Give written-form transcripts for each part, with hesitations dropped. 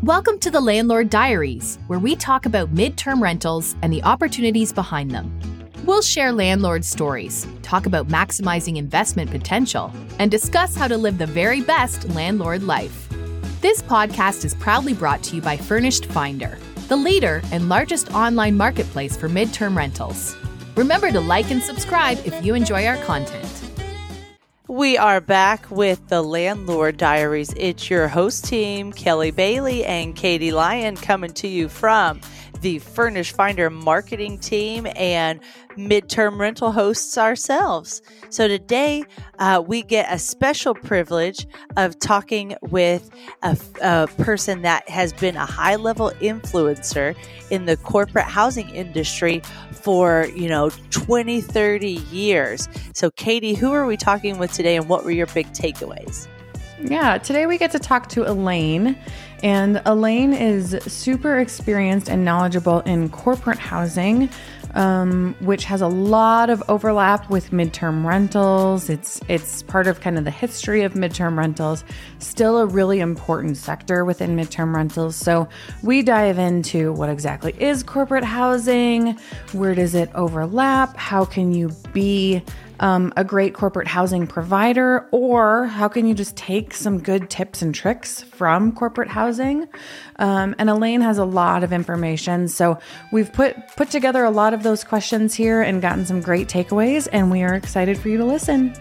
Welcome to the Landlord Diaries, where we talk about midterm rentals and the opportunities behind them. We'll share landlord stories, talk about maximizing investment potential, and discuss how to live the very best landlord life. This podcast is proudly brought to you by Furnished Finder, the leader and largest online marketplace for midterm rentals. Remember to like and subscribe if you enjoy our content. We are back with the Landlord Diaries. It's your host team, Kelly Bailey and Katie Lyon, coming to you from the Furnished Finder marketing team and midterm rental hosts ourselves. So today we get a special privilege of talking with a person that has been a high-level influencer in the corporate housing industry for, 20, 30 years. So Katie, who are we talking with today and what were your big takeaways? Yeah, today we get to talk to Elaine, and Elaine is super experienced and knowledgeable in corporate housing, which has a lot of overlap with midterm rentals. It's part of kind of the history of midterm rentals, still a really important sector within midterm rentals. So we dive into what exactly is corporate housing, where does it overlap, how can you be a great corporate housing provider, or how can you just take some good tips and tricks from corporate housing? And Elaine has a lot of information. So we've put together a lot of those questions here and gotten some great takeaways, and we are excited for you to listen.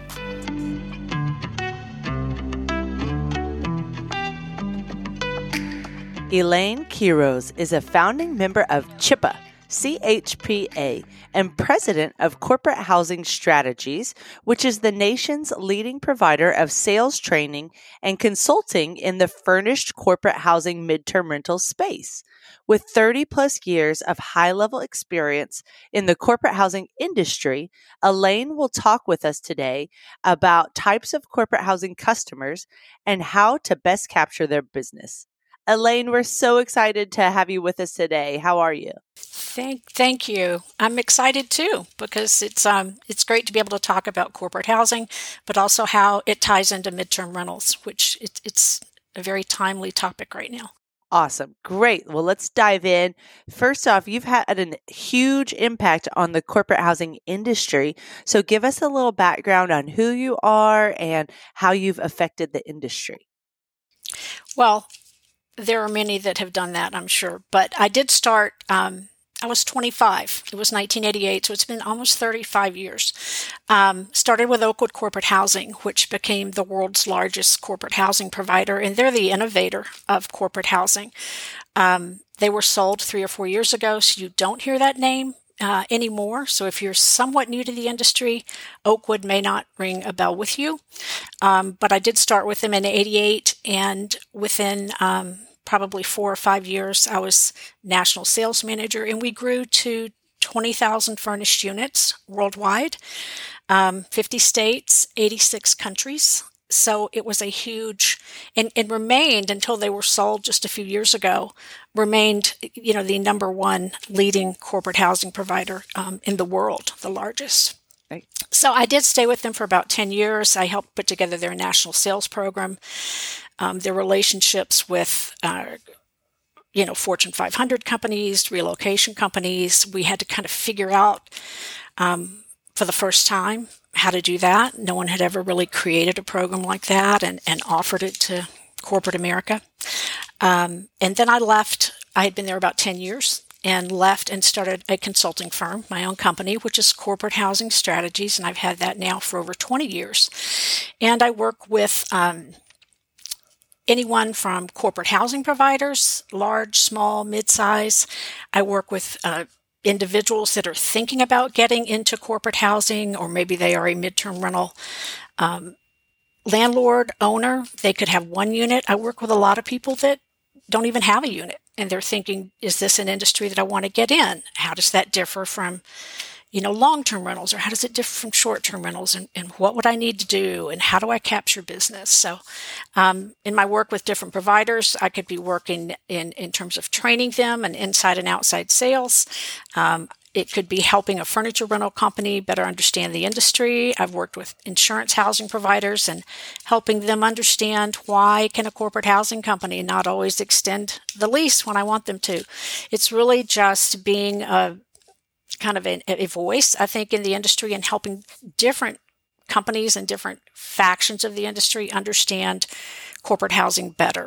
Elaine Quiroz is a founding member of CHPA, CHPA, and president of Corporate Housing Strategies, which is the nation's leading provider of sales training and consulting in the furnished corporate housing midterm rental space. With 30 plus years of high-level experience in the corporate housing industry, Elaine will talk with us today about types of corporate housing customers and how to best capture their business. Elaine, we're so excited to have you with us today. How are you? Thank you. I'm excited too because it's great to be able to talk about corporate housing, but also how it ties into midterm rentals, which it's a very timely topic right now. Awesome. Great. Well, let's dive in. First off, you've had a huge impact on the corporate housing industry. So give us a little background on who you are and how you've affected the industry. Well, there are many that have done that, I'm sure. But I did start, I was 25. It was 1988, so it's been almost 35 years. Started with Oakwood Corporate Housing, which became the world's largest corporate housing provider, and they're the innovator of corporate housing. They were sold 3 or 4 years ago, so you don't hear that name anymore. So if you're somewhat new to the industry, Oakwood may not ring a bell with you. But I did start with them in 88, and within probably 4 or 5 years, I was national sales manager, and we grew to 20,000 furnished units worldwide, 50 states, 86 countries. So it was a huge, and remained until they were sold just a few years ago, remained, the number one leading corporate housing provider in the world, the largest. Right. So I did stay with them for about 10 years. I helped put together their national sales program, their relationships with, Fortune 500 companies, relocation companies. We had to kind of figure out for the first time how to do that. No one had ever really created a program like that and offered it to corporate America. And then I left. I had been there about 10 years and left and started a consulting firm, my own company, which is Corporate Housing Strategies. And I've had that now for over 20 years. And I work with anyone from corporate housing providers, large, small, mid-size. I work with individuals that are thinking about getting into corporate housing, or maybe they are a midterm rental landlord, owner. They could have one unit. I work with a lot of people that don't even have a unit, and they're thinking, is this an industry that I want to get in? How does that differ from, long-term rentals, or how does it differ from short-term rentals, and what would I need to do, and how do I capture business? So in my work with different providers, I could be working in terms of training them and inside and outside sales. it could be helping a furniture rental company better understand the industry. I've worked with insurance housing providers and helping them understand why can a corporate housing company not always extend the lease when I want them to. It's really just being a kind of a voice, I think, in the industry and helping different companies and different factions of the industry understand corporate housing better.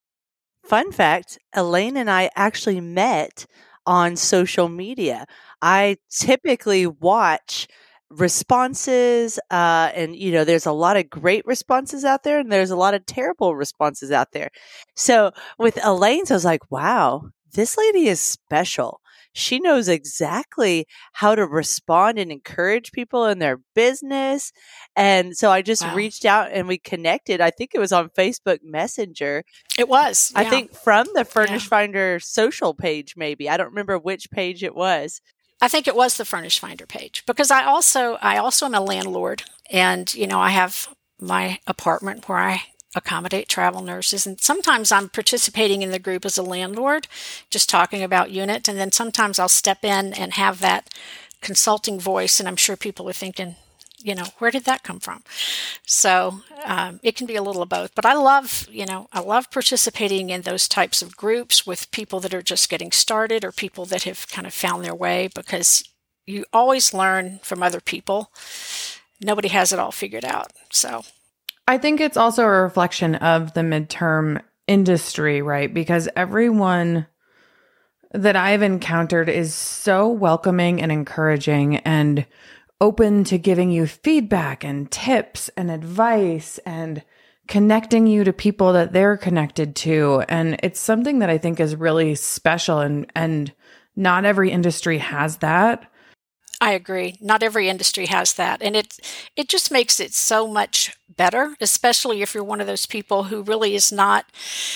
Fun fact, Elaine and I actually met on social media. I typically watch responses, and there's a lot of great responses out there and there's a lot of terrible responses out there. So with Elaine's, I was like, wow, this lady is special. She knows exactly how to respond and encourage people in their business. And so I just reached out and we connected. I think it was on Facebook Messenger. It was. I think from the Furnish Finder social page, maybe. I don't remember which page it was. I think it was the Furnish Finder page because I also am a landlord, and I have my apartment where I accommodate travel nurses, and sometimes I'm participating in the group as a landlord, just talking about unit, and then sometimes I'll step in and have that consulting voice, and I'm sure people are thinking, where did that come from? So it can be a little of both, but I love participating in those types of groups with people that are just getting started or people that have kind of found their way, because you always learn from other people. Nobody has it all figured out. So I think it's also a reflection of the midterm industry, right? Because everyone that I've encountered is so welcoming and encouraging and open to giving you feedback and tips and advice and connecting you to people that they're connected to. And it's something that I think is really special, and not every industry has that. I agree. Not every industry has that. And it just makes it so much better, especially if you're one of those people who really is not,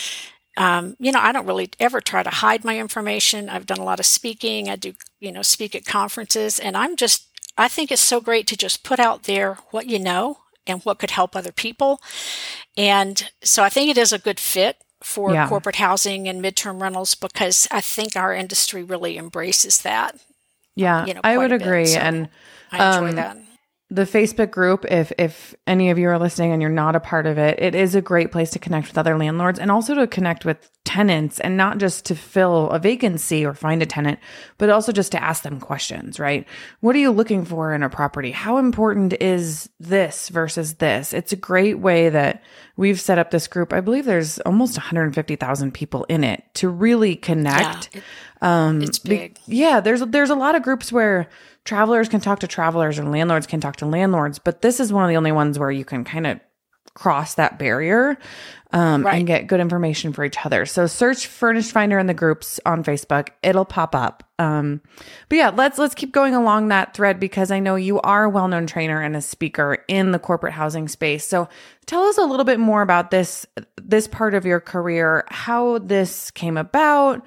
I don't really ever try to hide my information. I've done a lot of speaking. I do, speak at conferences, and I think it's so great to just put out there what you know and what could help other people. And so I think it is a good fit for corporate housing and midterm rentals, because I think our industry really embraces that. Yeah, I would agree. So and I enjoy that. The Facebook group, if any of you are listening and you're not a part of it, it is a great place to connect with other landlords and also to connect with tenants, and not just to fill a vacancy or find a tenant, but also just to ask them questions, right? What are you looking for in a property? How important is this versus this? It's a great way that we've set up this group. I believe there's almost 150,000 people in it to really connect. Yeah, it's big. There's a lot of groups where travelers can talk to travelers and landlords can talk to landlords, but this is one of the only ones where you can kind of cross that barrier and get good information for each other. So search Furnish Finder in the groups on Facebook. It'll pop up. But yeah, let's keep going along that thread, because I know you are a well-known trainer and a speaker in the corporate housing space. So tell us a little bit more about this part of your career, how this came about,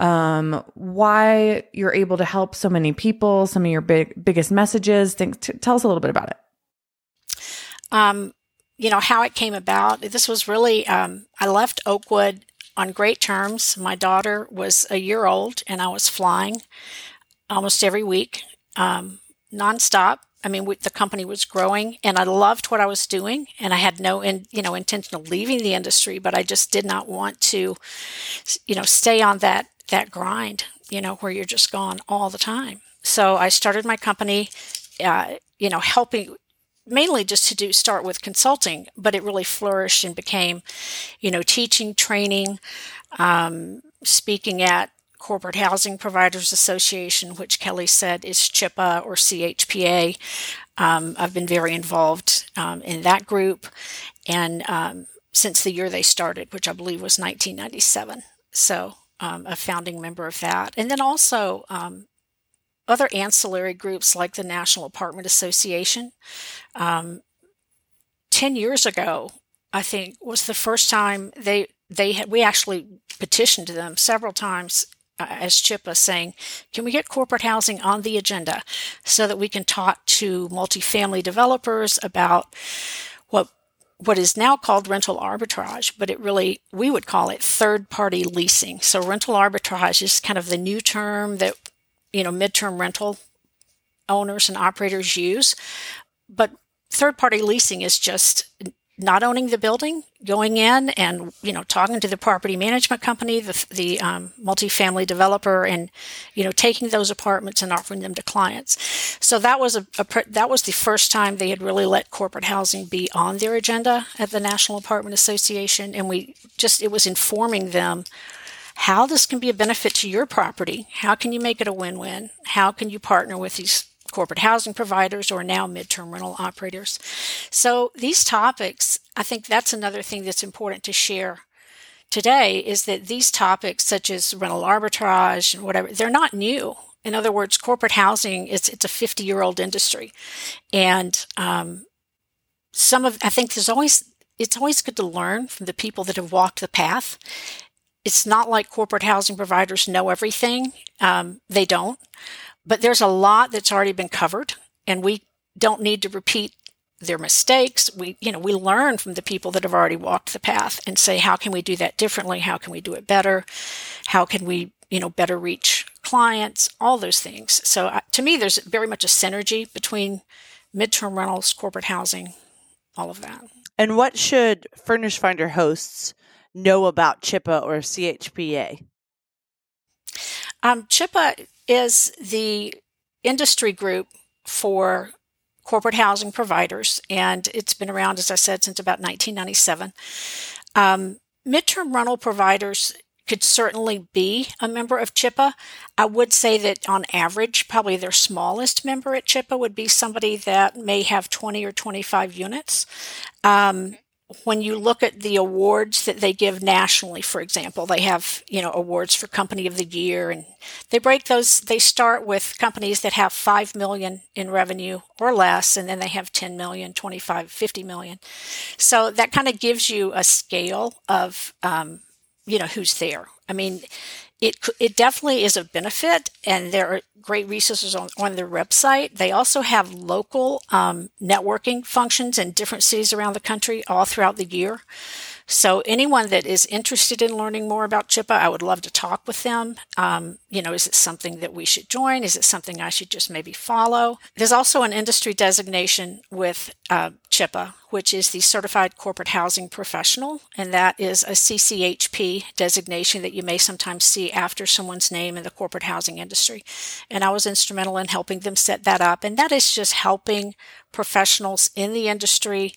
why you're able to help so many people, some of your biggest messages. Tell us a little bit about it. How it came about. This was really, I left Oakwood on great terms. My daughter was a year old and I was flying almost every week, nonstop. I mean, the company was growing and I loved what I was doing, and I had no, intention of leaving the industry, but I just did not want to, stay on that grind, where you're just gone all the time. So I started my company, helping, mainly just to start with consulting, but it really flourished and became, teaching, training, speaking at Corporate Housing Providers Association, which Kelly said is CHIPA or CHPA. I've been very involved in that group, and since the year they started, which I believe was 1997. So a founding member of that. And then also other ancillary groups like the National Apartment Association. 10 years ago, I think, was the first time we actually petitioned them several times as CHIPA, saying, can we get corporate housing on the agenda so that we can talk to multifamily developers about what is now called rental arbitrage, but we would call it third-party leasing. So rental arbitrage is kind of the new term that midterm rental owners and operators use. But third-party leasing is just not owning the building, going in and, talking to the property management company, the multifamily developer, and, taking those apartments and offering them to clients. So that was that was the first time they had really let corporate housing be on their agenda at the National Apartment Association. And it was informing them how this can be a benefit to your property. How can you make it a win-win? How can you partner with these corporate housing providers or now midterm rental operators? So these topics, I think that's another thing that's important to share today, is that these topics such as rental arbitrage and whatever, they're not new. In other words, corporate housing, it's a 50-year-old industry. And I think it's always good to learn from the people that have walked the path. It's not like corporate housing providers know everything. They don't. But there's a lot that's already been covered, and we don't need to repeat their mistakes. We learn from the people that have already walked the path and say, how can we do that differently? How can we do it better? How can we, better reach clients? All those things. So to me, there's very much a synergy between midterm rentals, corporate housing, all of that. And what should Furnish Finder hosts know about CHIPA or CHPA? CHIPA is the industry group for corporate housing providers, and it's been around, as I said, since about 1997. Midterm rental providers could certainly be a member of CHIPA. I would say that on average, probably their smallest member at CHIPA would be somebody that may have 20 or 25 units. When you look at the awards that they give nationally, for example, they have, awards for Company of the Year, and they break those. They start with companies that have $5 million in revenue or less, and then they have 10 million, 25, 50 million. So that kind of gives you a scale of, who's there. I mean, it definitely is a benefit, and there are great resources on their website. They also have local networking functions in different cities around the country all throughout the year. So anyone that is interested in learning more about CHIPA, I would love to talk with them. Is it something that we should join? Is it something I should just maybe follow? There's also an industry designation with CHIPA, which is the Certified Corporate Housing Professional, and that is a CCHP designation that you may sometimes see after someone's name in the corporate housing industry. And I was instrumental in helping them set that up, and that is just helping professionals in the industry,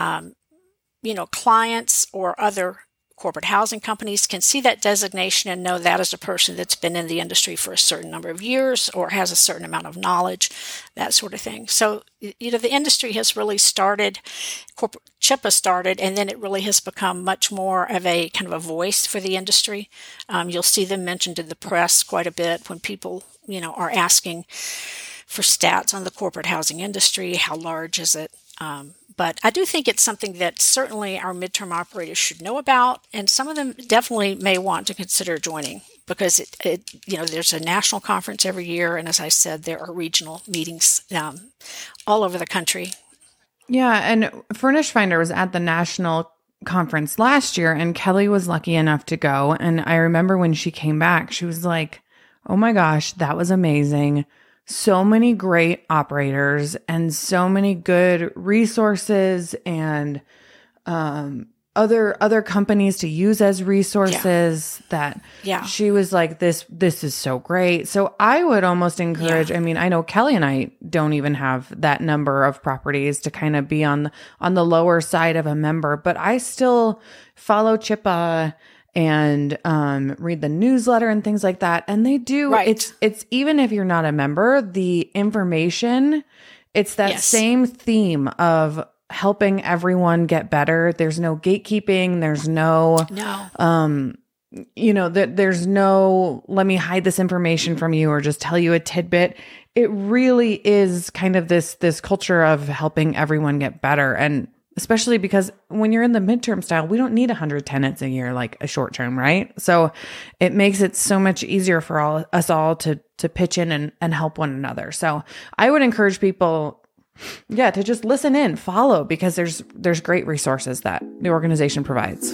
clients or other corporate housing companies can see that designation and know that is a person that's been in the industry for a certain number of years or has a certain amount of knowledge, that sort of thing. So, the industry has really started, CHIPA started, and then it really has become much more of a kind of a voice for the industry. You'll see them mentioned in the press quite a bit when people, are asking for stats on the corporate housing industry. How large is it? But I do think it's something that certainly our midterm operators should know about, and some of them definitely may want to consider joining because there's a national conference every year, and as I said, there are regional meetings all over the country. Yeah, and Furnish Finder was at the national conference last year, and Kelly was lucky enough to go. And I remember when she came back, she was like, "Oh my gosh, that was amazing. So many great operators and so many good resources and other companies to use as resources." She was like, this is so great. So I would almost encourage, I mean, I know Kelly and I don't even have that number of properties to kind of be on the lower side of a member, but I still follow CHIPA and read the newsletter and things like that. And they do, it's even if you're not a member, the information, it's that same theme of helping everyone get better. There's no gatekeeping. There's there's no, let me hide this information from you or just tell you a tidbit. It really is kind of this culture of helping everyone get better. And especially because when you're in the midterm style, we don't need 100 tenants a year like a short term, right? So it makes it so much easier for us all to pitch in and help one another. So I would encourage people, to just listen in, follow, because there's great resources that the organization provides.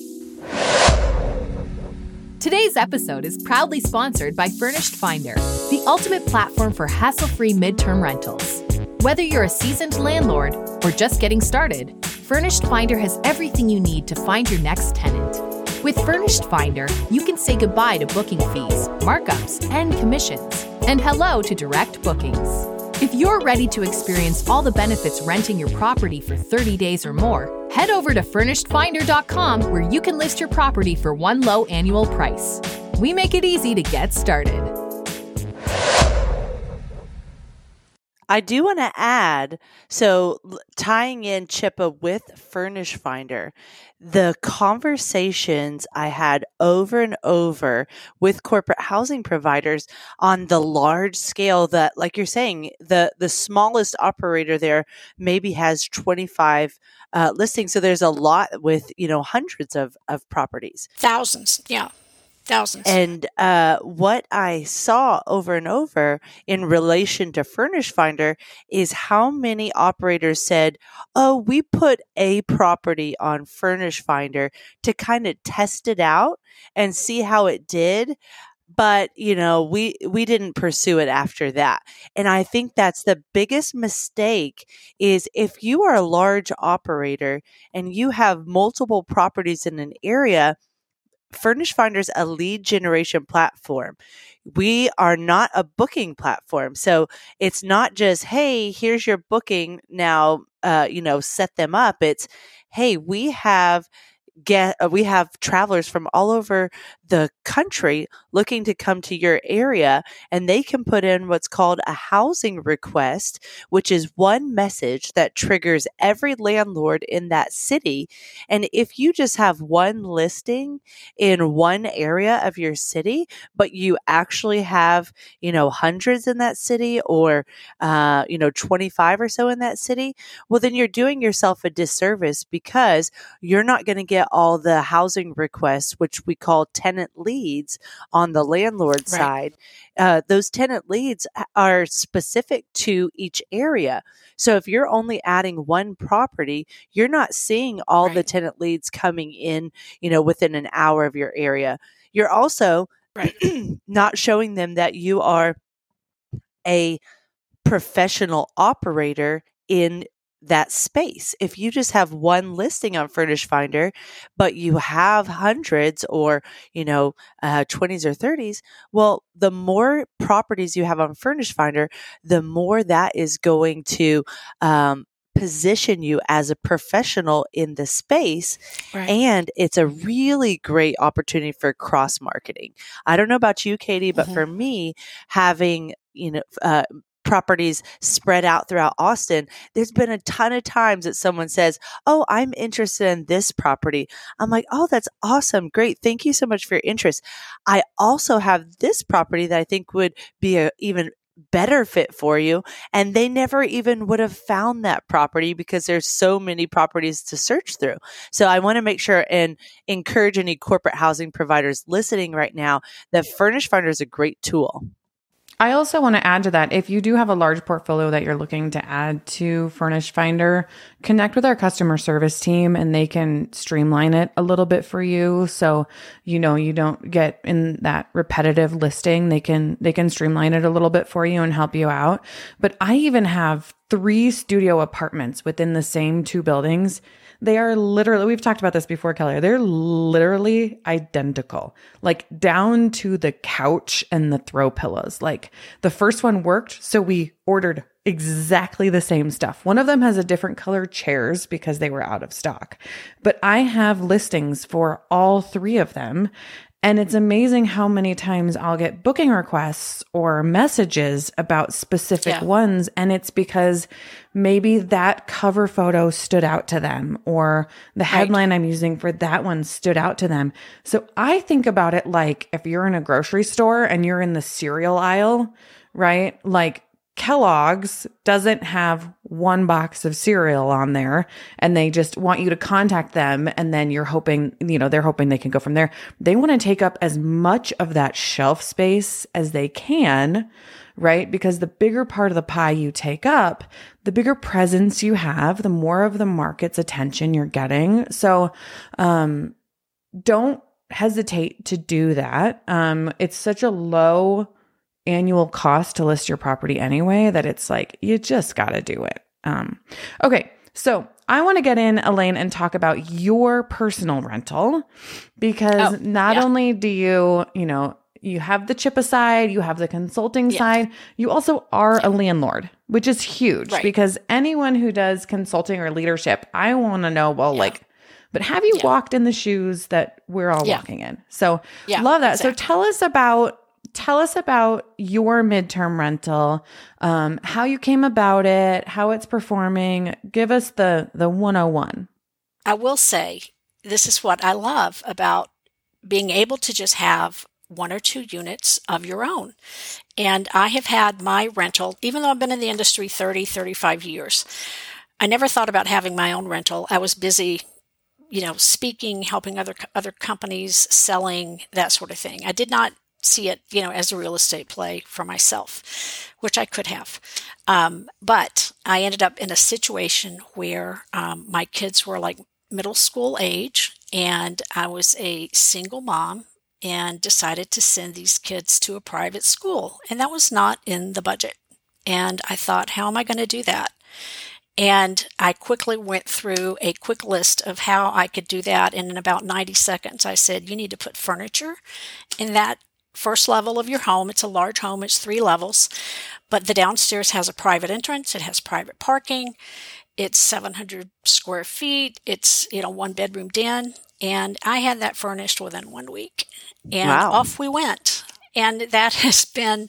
Today's episode is proudly sponsored by Furnished Finder. the ultimate platform for hassle-free midterm rentals. Whether you're a seasoned landlord or just getting started, Furnished Finder has everything you need to find your next tenant. With Furnished Finder, you can say goodbye to booking fees, markups, and commissions, and hello to direct bookings. If you're ready to experience all the benefits renting your property for 30 days or more, head over to FurnishedFinder.com where you can list your property for one low annual price. We make it easy to get started. I do want to add, so tying in Chippa with Furnish Finder, the conversations I had over and over with corporate housing providers on the large scale that, like you're saying, the smallest operator there maybe has 25 listings. So there's a lot with, hundreds of properties. Thousands. Yeah. Thousands. And what I saw over and over in relation to Furnish Finder is how many operators said, oh, we put a property on Furnish Finder to kind of test it out and see how it did. But, we didn't pursue it after that. And I think that's the biggest mistake is if you are a large operator and you have multiple properties in an area, Furnish Finder's a lead generation platform. We are not a booking platform. So it's not just, hey, here's your booking. Now, set them up. It's, hey, we have travelers from all over the country looking to come to your area, and they can put in what's called a housing request, which is one message that triggers every landlord in that city. And if you just have one listing in one area of your city, but you actually have, hundreds in that city or, 25 or so in that city, well, then you're doing yourself a disservice because you're not going to get all the housing requests, which we call tenant leads on the landlord side. Those tenant leads are specific to each area. So if you're only adding one property, you're not seeing all the tenant leads coming in, within an hour of your area. You're also not showing them that you are a professional operator in that space. If you just have one listing on Furnish Finder, but you have hundreds or, 20s or 30s, well, the more properties you have on Furnish Finder, the more that is going to position you as a professional in the space. And it's a really great opportunity for cross marketing. I don't know about you, Katie, but for me, having, properties spread out throughout Austin, there's been a ton of times that someone says, oh, I'm interested in this property. I'm like, oh, that's awesome. Great. Thank you so much for your interest. I also have this property that I think would be a even better fit for you. And they never even would have found that property because there's so many properties to search through. So I want to make sure and encourage any corporate housing providers listening right now that Furnish Finder is a great tool. I also want to add to that, if you do have a large portfolio that you're looking to add to Furnish Finder, connect with our customer service team and they can streamline it a little bit for you. So, you don't get in that repetitive listing. They can streamline it a little bit for you and help you out. But I even have 3 studio apartments within the same 2 buildings. They are literally, we've talked about this before, Kelly, they're literally identical, like down to the couch and the throw pillows. Like the first one worked, so we ordered exactly the same stuff. One of them has a different color chairs because they were out of stock. But I have listings for all 3 of them. And it's amazing how many times I'll get booking requests or messages about specific ones. And it's because maybe that cover photo stood out to them or the headline I'm using for that one stood out to them. So I think about it like if you're in a grocery store and you're in the cereal aisle, right? Like Kellogg's doesn't have one box of cereal on there and they just want you to contact them. And then you're hoping, they're hoping they can go from there. They want to take up as much of that shelf space as they can, right? Because the bigger part of the pie you take up, the bigger presence you have, the more of the market's attention you're getting. So, don't hesitate to do that. It's such a low annual cost to list your property anyway that it's like, you just got to do it. Okay. So I want to get in, Elaine, and talk about your personal rental because not only do you have the CHIPA side, you have the consulting side, you also are a landlord, which is huge because anyone who does consulting or leadership, I want to know, but have you walked in the shoes that we're all walking in? So love that. Exactly. So tell us about your midterm rental, how you came about it, how it's performing. Give us the 101. I will say, this is what I love about being able to just have 1 or 2 units of your own. And I have had my rental, even though I've been in the industry 30, 35 years, I never thought about having my own rental. I was busy, speaking, helping other companies, selling, that sort of thing. I did not see it, as a real estate play for myself, which I could have. But I ended up in a situation where my kids were like middle school age, and I was a single mom and decided to send these kids to a private school. And that was not in the budget. And I thought, how am I going to do that? And I quickly went through a quick list of how I could do that. And in about 90 seconds, I said, you need to put furniture in that first level of your home. It's a large home. It's 3 levels. But the downstairs has a private entrance. It has private parking. It's 700 square feet. It's, 1 bedroom den. And I had that furnished within 1 week. And off we went. And that has been,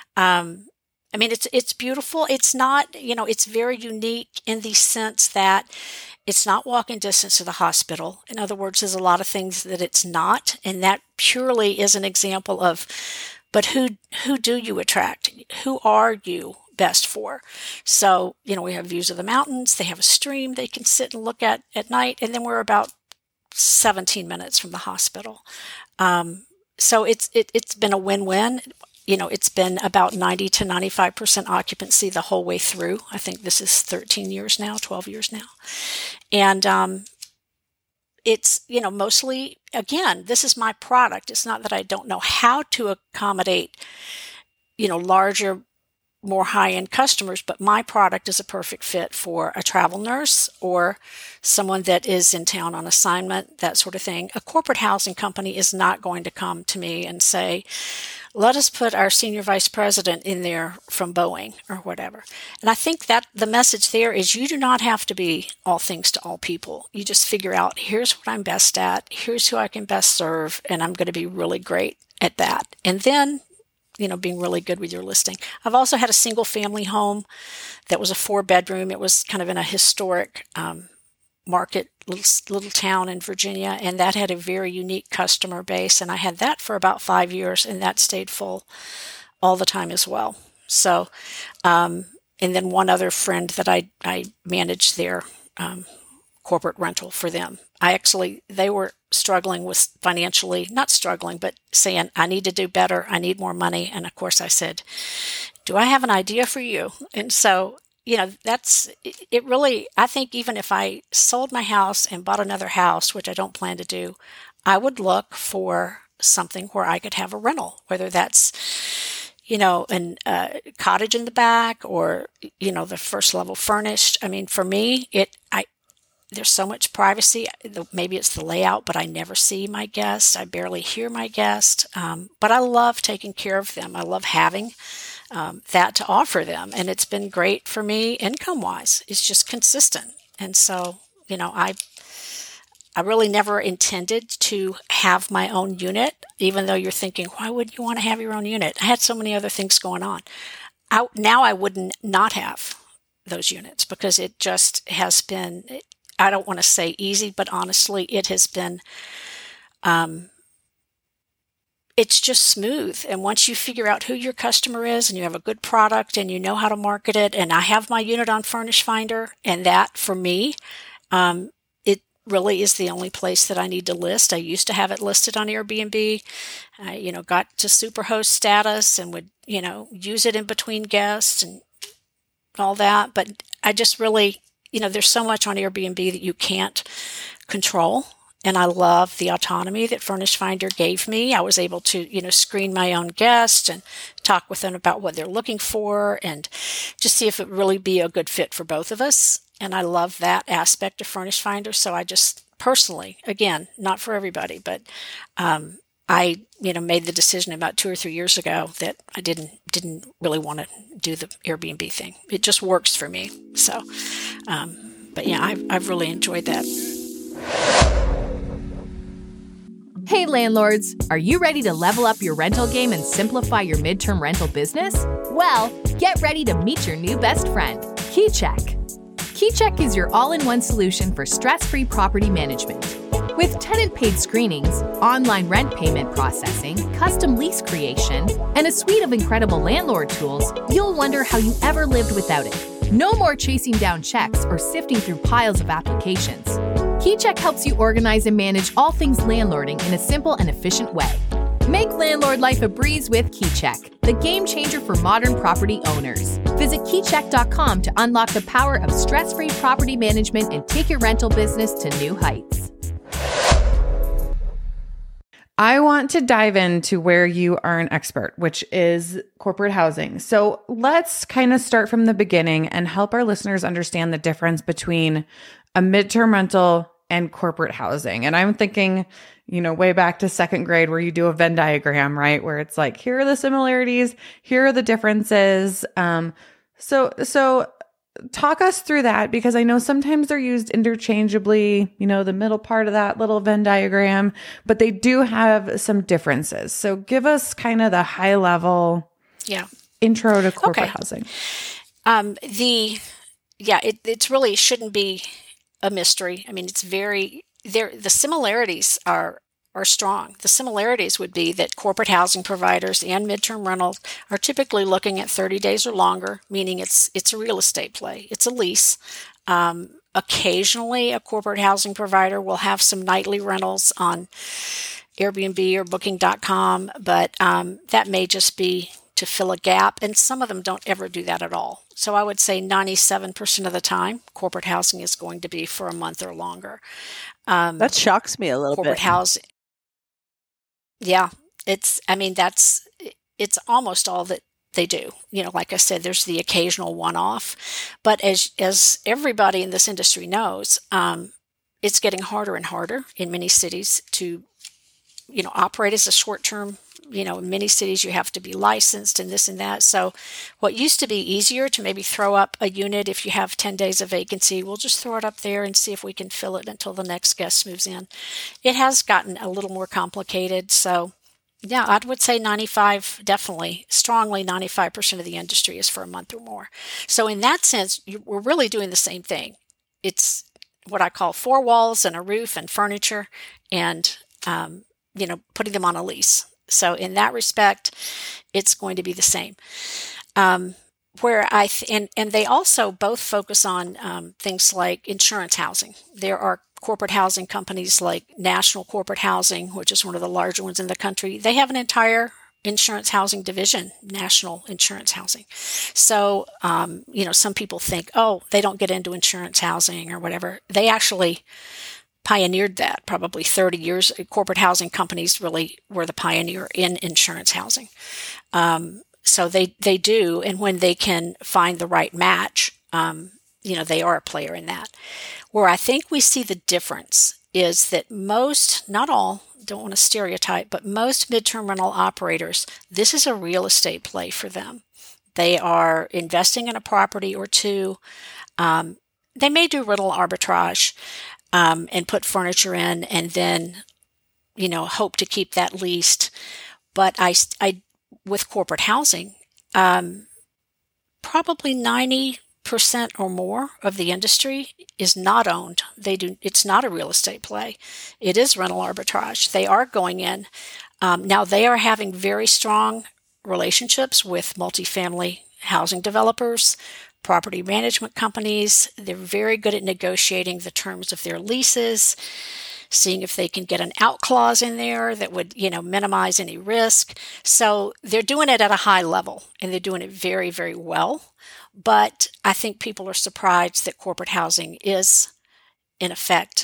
it's beautiful. It's not, it's very unique in the sense that it's not walking distance to the hospital. In other words, there's a lot of things that it's not. And that purely is an example of, but who do you attract? Who are you best for? So, we have views of the mountains. They have a stream they can sit and look at night. And then we're about 17 minutes from the hospital. So it's been a win-win. It's been about 90 to 95% occupancy the whole way through. I think this is 13 years now, 12 years now. And it's, mostly, again, this is my product. It's not that I don't know how to accommodate, larger, more high-end customers, but my product is a perfect fit for a travel nurse or someone that is in town on assignment, that sort of thing. A corporate housing company is not going to come to me and say, let us put our senior vice president in there from Boeing or whatever. And I think that the message there is you do not have to be all things to all people. You just figure out, here's what I'm best at, here's who I can best serve, and I'm going to be really great at that. And then being really good with your listing. I've also had a single family home that was a 4-bedroom. It was kind of in a historic market, little town in Virginia, and that had a very unique customer base. And I had that for about 5 years, and that stayed full all the time as well. So, and then one other friend that I managed their corporate rental for them. They were struggling with financially, not struggling, but saying, I need to do better. I need more money. And of course I said, do I have an idea for you? And so, that's it really, I think even if I sold my house and bought another house, which I don't plan to do, I would look for something where I could have a rental, whether that's, a cottage in the back or, the first level furnished. I mean, for me, there's so much privacy. Maybe it's the layout, but I never see my guests. I barely hear my guests. But I love taking care of them. I love having that to offer them. And it's been great for me income-wise. It's just consistent. And so, I really never intended to have my own unit, even though you're thinking, why would you want to have your own unit? I had so many other things going on. Now I wouldn't not have those units because it just has been, I don't want to say easy, but honestly, it has been, it's just smooth. And once you figure out who your customer is and you have a good product and you know how to market it, and I have my unit on Furnish Finder, and that for me, it really is the only place that I need to list. I used to have it listed on Airbnb. I, got to superhost status and would, use it in between guests and all that. But I just really, there's so much on Airbnb that you can't control. And I love the autonomy that Furnish Finder gave me. I was able to, screen my own guests and talk with them about what they're looking for and just see if it really be a good fit for both of us. And I love that aspect of Furnish Finder. So I just personally, again, not for everybody, but I made the decision about 2 or 3 years ago that I didn't really want to do the Airbnb thing. It just works for me. So, but yeah, I've really enjoyed that. Hey landlords, are you ready to level up your rental game and simplify your midterm rental business? Well, get ready to meet your new best friend, KeyCheck. KeyCheck is your all-in-one solution for stress-free property management. With tenant-paid screenings, online rent payment processing, custom lease creation, and a suite of incredible landlord tools, you'll wonder how you ever lived without it. No more chasing down checks or sifting through piles of applications. KeyCheck helps you organize and manage all things landlording in a simple and efficient way. Make landlord life a breeze with KeyCheck, the game changer for modern property owners. Visit keycheck.com to unlock the power of stress-free property management and take your rental business to new heights. I want to dive into where you are an expert, which is corporate housing. So let's kind of start from the beginning and help our listeners understand the difference between a midterm rental and corporate housing. And I'm thinking, way back to second grade where you do a Venn diagram, right? Where it's like, here are the similarities, here are the differences. So talk us through that, because I know sometimes they're used interchangeably, the middle part of that little Venn diagram, but they do have some differences. So give us kind of the high level intro to corporate housing. It's really shouldn't be a mystery. I mean, it's the similarities are strong. The similarities would be that corporate housing providers and midterm rentals are typically looking at 30 days or longer, meaning it's a real estate play. It's a lease. Occasionally, a corporate housing provider will have some nightly rentals on Airbnb or Booking.com, but that may just be to fill a gap, and some of them don't ever do that at all. So I would say 97% of the time, corporate housing is going to be for a month or longer. That shocks me a little corporate bit. Housing. Yeah, it's almost all that they do. Like I said, there's the occasional one-off, but as everybody in this industry knows, it's getting harder and harder in many cities to, operate as a short-term. In many cities you have to be licensed and this and that. So what used to be easier to maybe throw up a unit if you have 10 days of vacancy, we'll just throw it up there and see if we can fill it until the next guest moves in. It has gotten a little more complicated. So yeah, I would say 95% of the industry is for a month or more. So in that sense, we're really doing the same thing. It's what I call 4 walls and a roof and furniture and, putting them on a lease. So in that respect, it's going to be the same. And they also both focus on things like insurance housing. There are corporate housing companies like National Corporate Housing, which is one of the larger ones in the country. They have an entire insurance housing division, National Insurance Housing. So, some people think, they don't get into insurance housing or whatever. They actually pioneered that probably 30 years. Corporate housing companies really were the pioneer in insurance housing. So they do. And when they can find the right match, they are a player in that. Where I think we see the difference is that most, not all, don't want to stereotype, but most midterm rental operators, this is a real estate play for them. They are investing in a property or two. They may do rental arbitrage. And put furniture in and then, hope to keep that leased. But I with corporate housing, probably 90% or more of the industry is not owned. It's not a real estate play. It is rental arbitrage. They are going in. Now they are having very strong relationships with multifamily housing developers, property management companies. They're very good at negotiating the terms of their leases, seeing if they can get an out clause in there that would, minimize any risk. So they're doing it at a high level and they're doing it very, very well. But I think people are surprised that corporate housing is, in effect,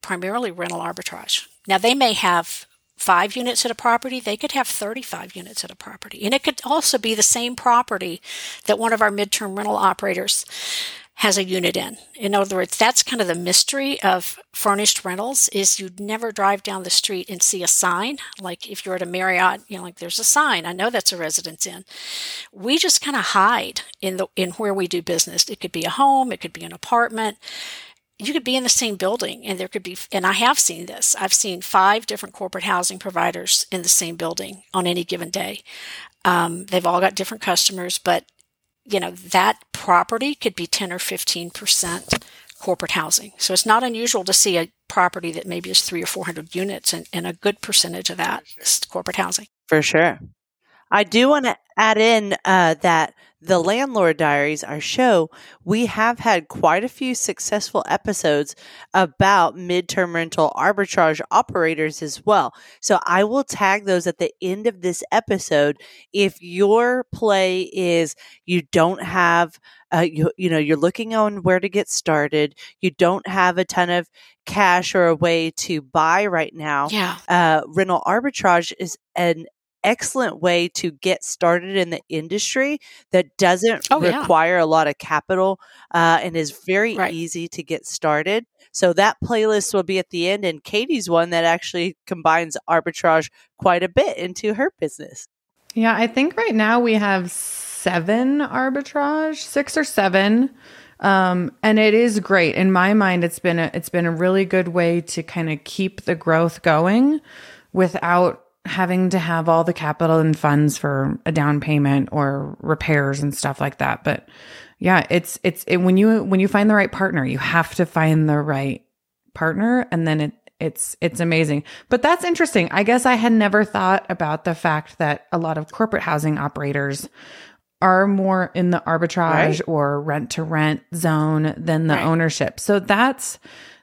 primarily rental arbitrage. Now, they may have 5 units at a property, they could have 35 units at a property. And it could also be the same property that one of our midterm rental operators has a unit in. In other words, that's kind of the mystery of furnished rentals, is you'd never drive down the street and see a sign. Like if you're at a Marriott, like there's a sign. I know that's a Residence Inn. We just kind of hide in where we do business. It could be a home, it could be an apartment. You could be in the same building, and there could be, and I have seen this. I've seen 5 different corporate housing providers in the same building on any given day. They've all got different customers, but that property could be 10 or 15% corporate housing. So it's not unusual to see a property that maybe is 300 or 400 units, and a good percentage of that is corporate housing. For sure. I do want to add in that the Landlord Diaries, our show, we have had quite a few successful episodes about midterm rental arbitrage operators as well. So I will tag those at the end of this episode. If your play is you don't have, you're looking on where to get started, you don't have a ton of cash or a way to buy right now, rental arbitrage is an excellent way to get started in the industry that doesn't require a lot of capital and is very easy to get started. So that playlist will be at the end, and Katie's one that actually combines arbitrage quite a bit into her business. Yeah, I think right now we have 7 arbitrage, 6 or 7. And it is great. In my mind, it's been a really good way to kind of keep the growth going without having to have all the capital and funds for a down payment or repairs and stuff like that. But yeah, it's when you find the right partner, you have to find the right partner, and then it's amazing. But that's interesting. I guess I had never thought about the fact that a lot of corporate housing operators are more in the arbitrage or rent to rent zone than the ownership. So that's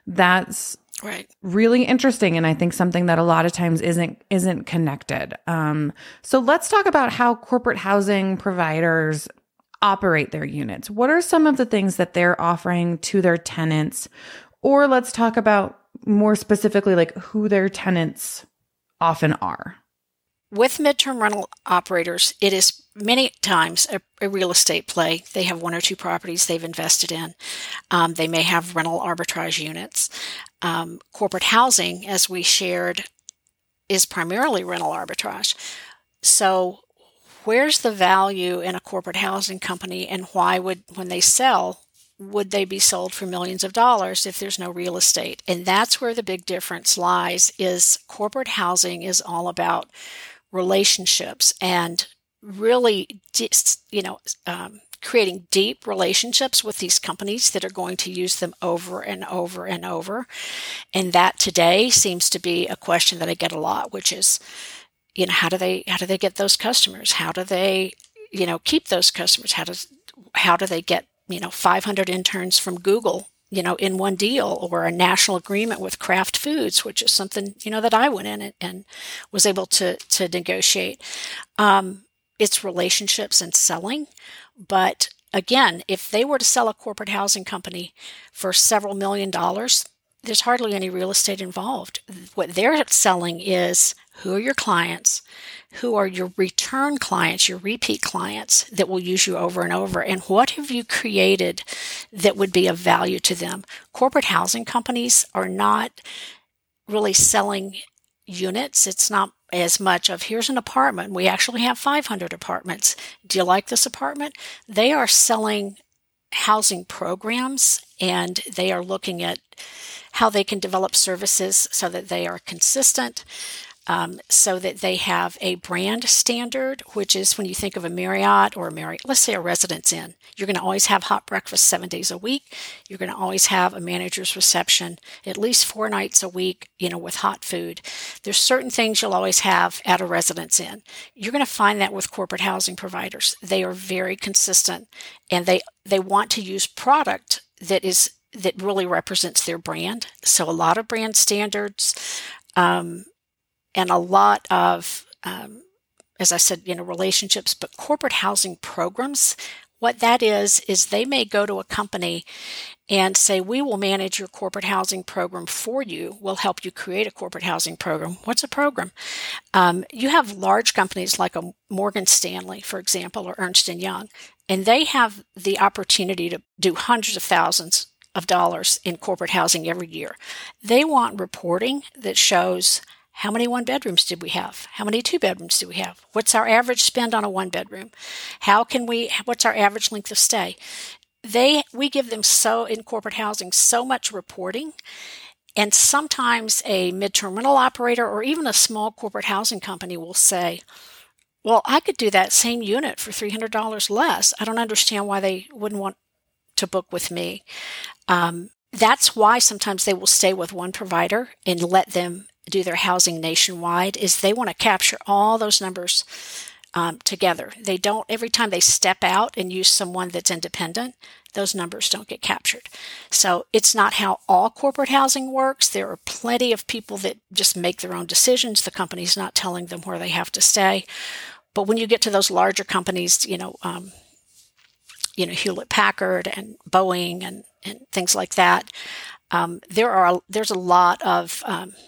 really interesting, and I think something that a lot of times isn't connected. So let's talk about how corporate housing providers operate their units. What are some of the things that they're offering to their tenants? Or let's talk about more specifically, like who their tenants often are. With midterm rental operators, it is many times a real estate play. They have 1 or 2 properties they've invested in. They may have rental arbitrage units. Corporate housing, as we shared, is primarily rental arbitrage. So where's the value in a corporate housing company, and why would they be sold for millions of dollars if there's no real estate? And that's where the big difference lies, is corporate housing is all about relationships and really creating deep relationships with these companies that are going to use them over and over and over. And that today seems to be a question that I get a lot, which is, how do they get those customers? How do they, keep those customers? How do they get, 500 interns from Google, in one deal, or a national agreement with Kraft Foods, which is something, that I went in and was able to negotiate. It's relationships and selling. But again, if they were to sell a corporate housing company for several $1 million, there's hardly any real estate involved. What they're selling is, who are your clients? Who are your return clients, your repeat clients that will use you over and over? And what have you created that would be of value to them? Corporate housing companies are not really selling units. It's not as much of, here's an apartment. We actually have 500 apartments. Do you like this apartment? They are selling housing programs, and they are looking at how they can develop services so that they are consistent, so that they have a brand standard, which is when you think of a Marriott or let's say a Residence Inn, you're going to always have hot breakfast 7 days a week. You're going to always have a manager's reception at least 4 nights a week, with hot food. There's certain things you'll always have at a Residence Inn. You're going to find that with corporate housing providers. They are very consistent, and they want to use product that really represents their brand. So a lot of brand standards, and a lot of, as I said, relationships, but corporate housing programs, what that is they may go to a company and say, we will manage your corporate housing program for you. We'll help you create a corporate housing program. What's a program? You have large companies like a Morgan Stanley, for example, or Ernst & Young, and they have the opportunity to do hundreds of thousands of dollars in corporate housing every year. They want reporting that shows how many one-bedrooms did we have? How many two-bedrooms do we have? What's our average spend on a one-bedroom? What's our average length of stay? We give them in corporate housing so much reporting, and sometimes a midterm rental operator or even a small corporate housing company will say, well, I could do that same unit for $300 less. I don't understand why they wouldn't want to book with me. That's why sometimes they will stay with one provider and let them do their housing nationwide, is they want to capture all those numbers together. They don't, every time they step out and use someone that's independent, those numbers don't get captured. So it's not how all corporate housing works. There are plenty of people that just make their own decisions. The company's not telling them where they have to stay. But when you get to those larger companies, Hewlett Packard and Boeing and things like that, there's a lot of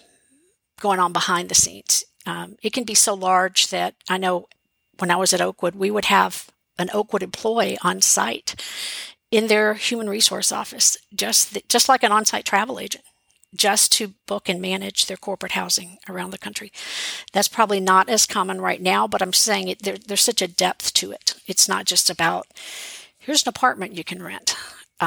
going on behind the scenes. It can be so large that I know when I was at Oakwood, we would have an Oakwood employee on site in their human resource office, just like an on-site travel agent, just to book and manage their corporate housing around the country. That's probably not as common right now, but I'm saying there's such a depth to it. It's not just about, here's an apartment you can rent,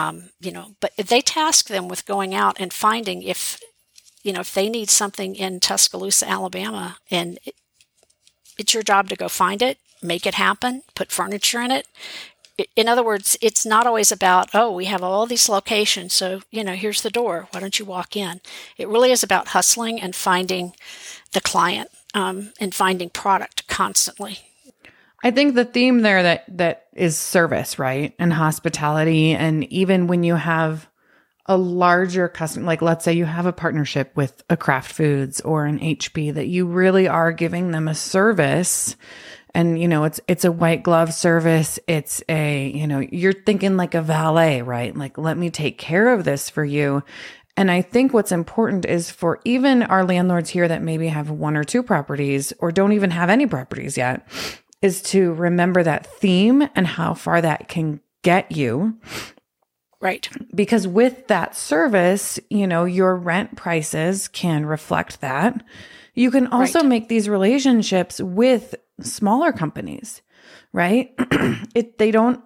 but they task them with going out and finding if they need something in Tuscaloosa, Alabama, and it's your job to go find it, make it happen, put furniture in it. In other words, it's not always about, we have all these locations, so, here's the door. Why don't you walk in? It really is about hustling and finding the client and finding product constantly. I think the theme there that is service, right? And hospitality. And even when you have a larger customer, like let's say you have a partnership with a Kraft Foods or an HB, that you really are giving them a service. And, it's a white glove service. It's you're thinking like a valet, right? Like, let me take care of this for you. And I think what's important is for even our landlords here that maybe have one or two properties or don't even have any properties yet, is to remember that theme and how far that can get you. Right. Because with that service, your rent prices can reflect that. You can also make these relationships with smaller companies, right? They don't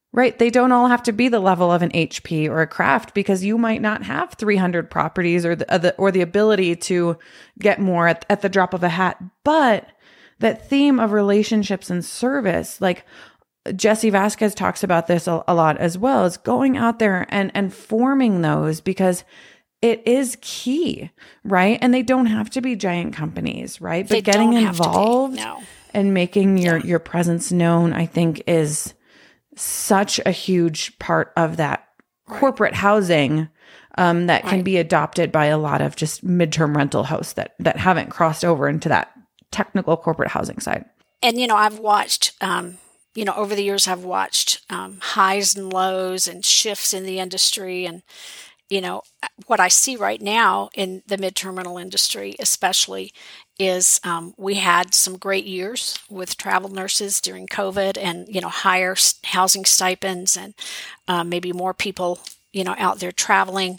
all have to be the level of an HP or a Kraft, because you might not have 300 properties or the ability to get more at the drop of a hat. But that theme of relationships and service, like Jesse Vasquez talks about this a lot as well, is going out there and forming those, because it is key, right? And they don't have to be giant companies, right? But getting involved and making your presence known, I think, is such a huge part of that corporate housing that can be adopted by a lot of just midterm rental hosts that haven't crossed over into that technical corporate housing side. And, I've watched, over the years, I've watched highs and lows and shifts in the industry. And, what I see right now in the midterm rental industry, especially, is we had some great years with travel nurses during COVID and, higher housing stipends and maybe more people, out there traveling.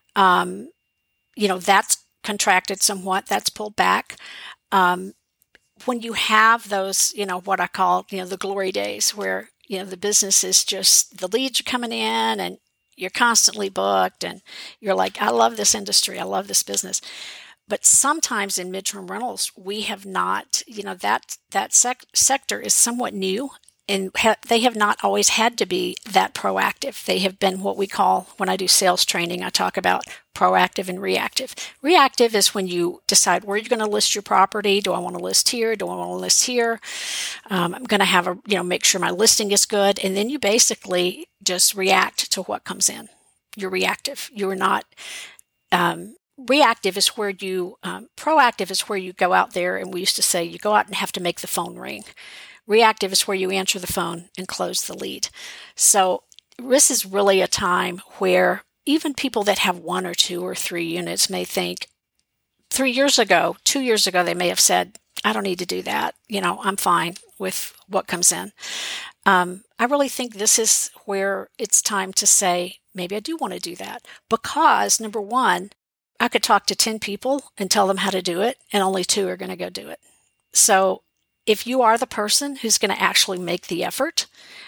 That's contracted somewhat. That's pulled back. When you have those, what I call, the glory days where, the business is just, the leads are coming in and you're constantly booked and you're like, I love this industry. I love this business. But sometimes in midterm rentals, we have not, that sector is somewhat new, and they have not always had to be that proactive. They have been what we call, when I do sales training, I talk about proactive and reactive. Reactive is when you decide where you're going to list your property. Do I want to list here? Do I want to list here? I'm going to have make sure my listing is good. And then you basically just react to what comes in. You're reactive. You're not, reactive is where proactive is where you go out there, and we used to say you go out and have to make the phone ring. Reactive is where you answer the phone and close the lead. So this is really a time where even people that have 1 or 2 or 3 units may think 2 years ago, they may have said, I don't need to do that. I'm fine with what comes in. I really think this is where it's time to say, maybe I do want to do that. Because, number one, I could talk to 10 people and tell them how to do it, and only 2 are going to go do it. So if you are the person who's going to actually make the effort,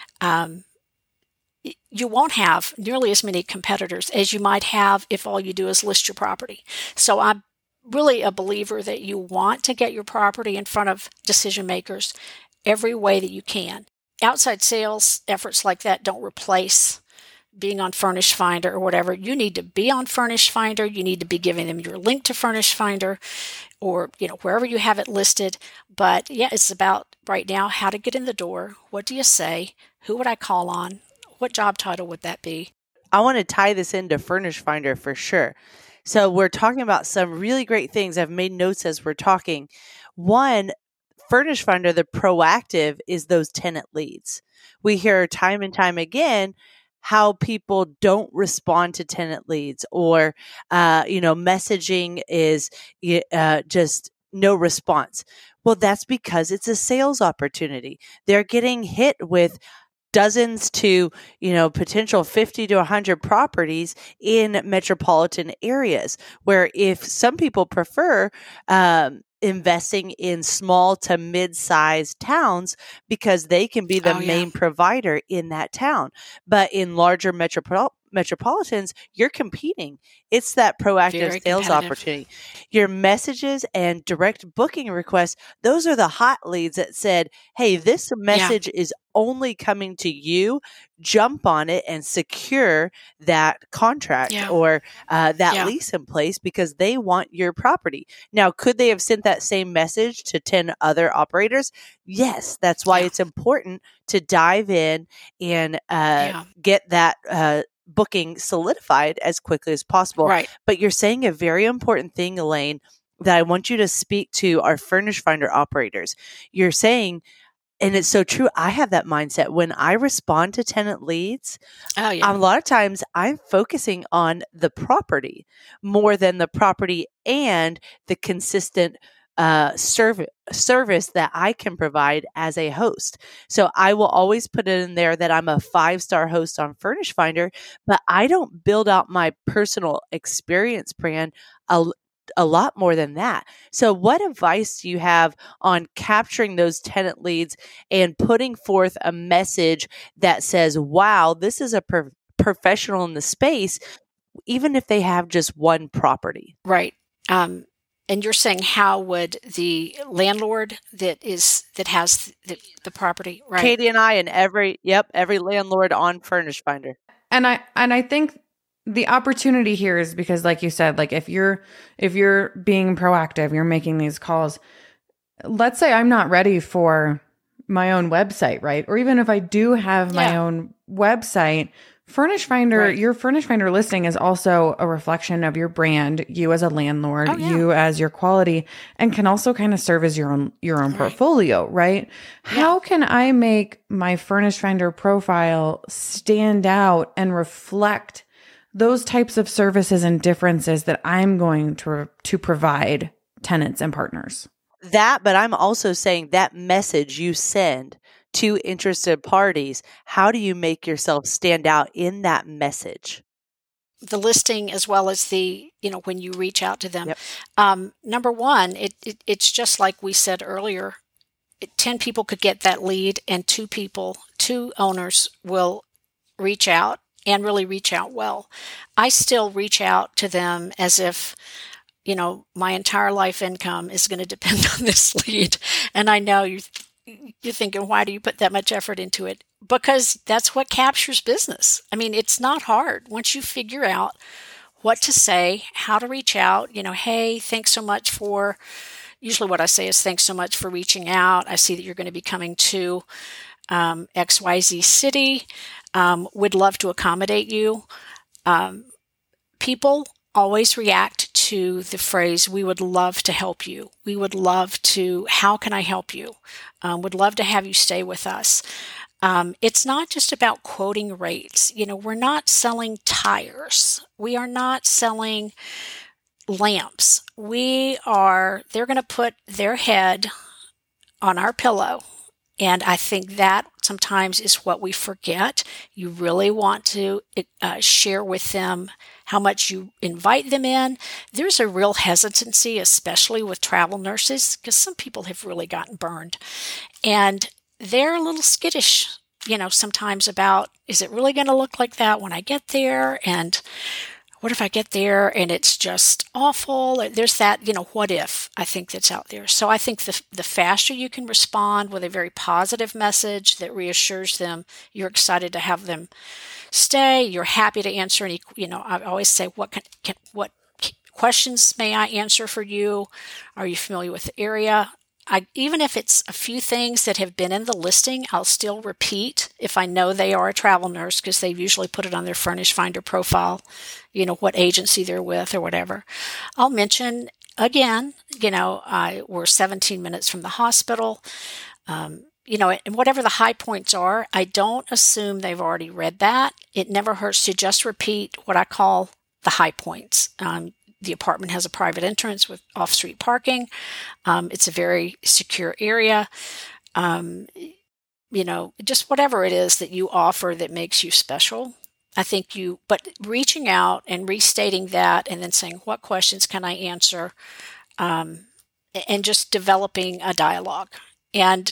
you won't have nearly as many competitors as you might have if all you do is list your property. So I'm really a believer that you want to get your property in front of decision makers every way that you can. Outside sales efforts like that don't replace being on Furnish Finder or whatever. You need to be on Furnish Finder. You need to be giving them your link to Furnish Finder or, wherever you have it listed. But yeah, it's about right now how to get in the door. What do you say? Who would I call on? What job title would that be? I want to tie this into Furnish Finder for sure. So we're talking about some really great things. I've made notes as we're talking. One, Furnish Finder, the proactive is those tenant leads. We hear time and time again how people don't respond to tenant leads or, messaging is just no response. Well, that's because it's a sales opportunity. They're getting hit with dozens to, potential 50 to 100 properties in metropolitan areas where if some people prefer investing in small to mid-sized towns because they can be the main provider in that town. But in larger metropolitans, you're competing. It's that proactive sales opportunity. Your messages and direct booking requests, those are the hot leads that said, hey, this message is only coming to you. Jump on it and secure that contract or that lease in place because they want your property. Now, could they have sent that same message to 10 other operators? Yes. That's why it's important to dive in and get that booking solidified as quickly as possible. Right. But you're saying a very important thing, Elaine, that I want you to speak to our Furnish Finder operators. You're saying, and it's so true, I have that mindset. When I respond to tenant leads, a lot of times I'm focusing on the property more than the property and the consistent service that I can provide as a host. So I will always put it in there that I'm a 5-star host on Furnish Finder, but I don't build out my personal experience brand a lot more than that. So what advice do you have on capturing those tenant leads and putting forth a message that says, wow, this is a professional in the space, even if they have just one property? Right. And you're saying how would the landlord that has the property, right? Katie and I and every landlord on Furnish Finder. And I think the opportunity here is because, like you said, like if you're being proactive, you're making these calls. Let's say I'm not ready for my own website, right? Or even if I do have my own website, Furnish Finder, your Furnish Finder listing is also a reflection of your brand, you as a landlord, you as your quality, and can also kind of serve as your own portfolio, right? How can I make my Furnish Finder profile stand out and reflect those types of services and differences that I'm going to provide tenants and partners? But I'm also saying that message you send to interested parties, how do you make yourself stand out in that message? The listing as well as the, when you reach out to them. Number one, it's just like we said earlier, 10 people could get that lead and 2 owners will reach out and really reach out well. I still reach out to them as if, my entire life income is going to depend on this lead. And I know you're thinking, why do you put that much effort into it? Because that's what captures business. I mean, it's not hard. Once you figure out what to say, how to reach out, hey, thanks so much for, usually what I say is thanks so much for reaching out. I see that you're going to be coming to XYZ city. Would love to accommodate you. People always react to the phrase, we would love to help you. We would love to, how can I help you? Would love to have you stay with us. It's not just about quoting rates. We're not selling tires. We are not selling lamps. They're going to put their head on our pillow. And I think that sometimes is what we forget. You really want to share with them how much you invite them in. There's a real hesitancy, especially with travel nurses, because some people have really gotten burned. And they're a little skittish, sometimes about, is it really going to look like that when I get there? And what if I get there and it's just awful? There's that, what if, I think, that's out there. So I think the faster you can respond with a very positive message that reassures them, you're excited to have them stay, you're happy to answer any, I always say, what questions may I answer for you? Are you familiar with the area? Even if it's a few things that have been in the listing, I'll still repeat if I know they are a travel nurse, because they usually put it on their Furnish Finder profile, what agency they're with or whatever. I'll mention again, we're 17 minutes from the hospital, and whatever the high points are, I don't assume they've already read that. It never hurts to just repeat what I call the high points. The apartment has a private entrance with off-street parking. It's a very secure area. Just whatever it is that you offer that makes you special. But reaching out and restating that and then saying, what questions can I answer? And just developing a dialogue. And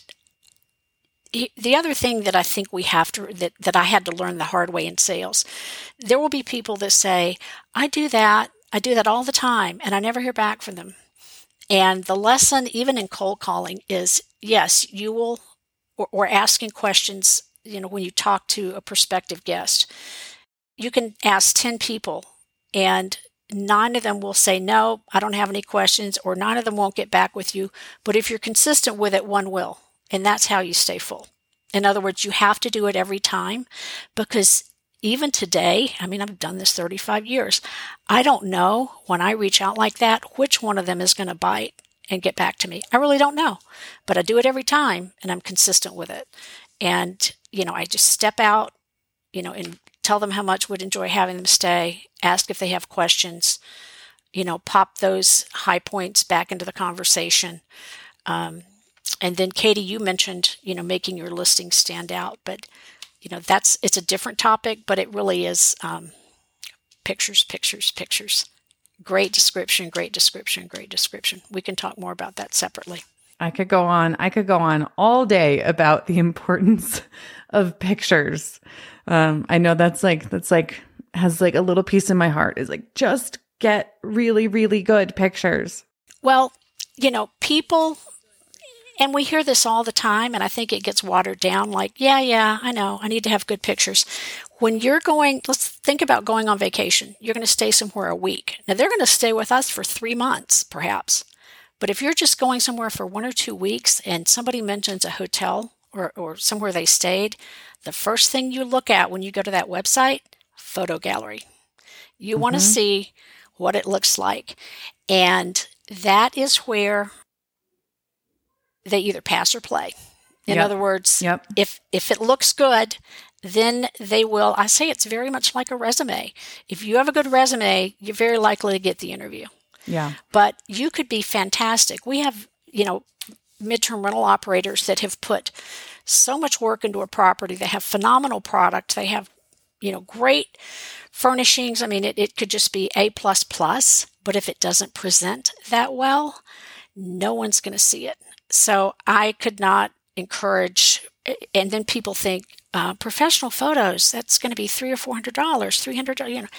the other thing that I think we have to, that I had to learn the hard way in sales, there will be people that say, I do that all the time, and I never hear back from them. And the lesson, even in cold calling, is yes, you will, or asking questions, when you talk to a prospective guest, you can ask 10 people, and 9 of them will say, no, I don't have any questions, or 9 of them won't get back with you. But if you're consistent with it, 1 will. And that's how you stay full. In other words, you have to do it every time, because even today, I've done this 35 years. I don't know when I reach out like that, which one of them is going to bite and get back to me. I really don't know, but I do it every time and I'm consistent with it. And, I just step out, and tell them how much would enjoy having them stay, ask if they have questions, pop those high points back into the conversation. And then Katie, you mentioned, making your listing stand out, but it's a different topic, but it really is pictures, pictures, pictures. Great description, great description, great description. We can talk more about that separately. I could go on all day about the importance of pictures. I know that's has a little piece in my heart, is just get really, really good pictures. Well, people, and we hear this all the time, and I think it gets watered down yeah, I know, I need to have good pictures. When you're let's think about going on vacation. You're going to stay somewhere a week. Now, they're going to stay with us for 3 months, perhaps. But if you're just going somewhere for 1 or 2 weeks and somebody mentions a hotel or somewhere they stayed, the first thing you look at when you go to that website, photo gallery. You want to see what it looks like. And that is where they either pass or play. In other words, if it looks good, then they will. I say it's very much like a resume. If you have a good resume, you're very likely to get the interview. Yeah. But you could be fantastic. We have, midterm rental operators that have put so much work into a property. They have phenomenal product. They have, great furnishings. It could just be A++, but if it doesn't present that well, no one's going to see it. So I could not encourage, and then people think professional photos, that's going to be $300 or $400, $300.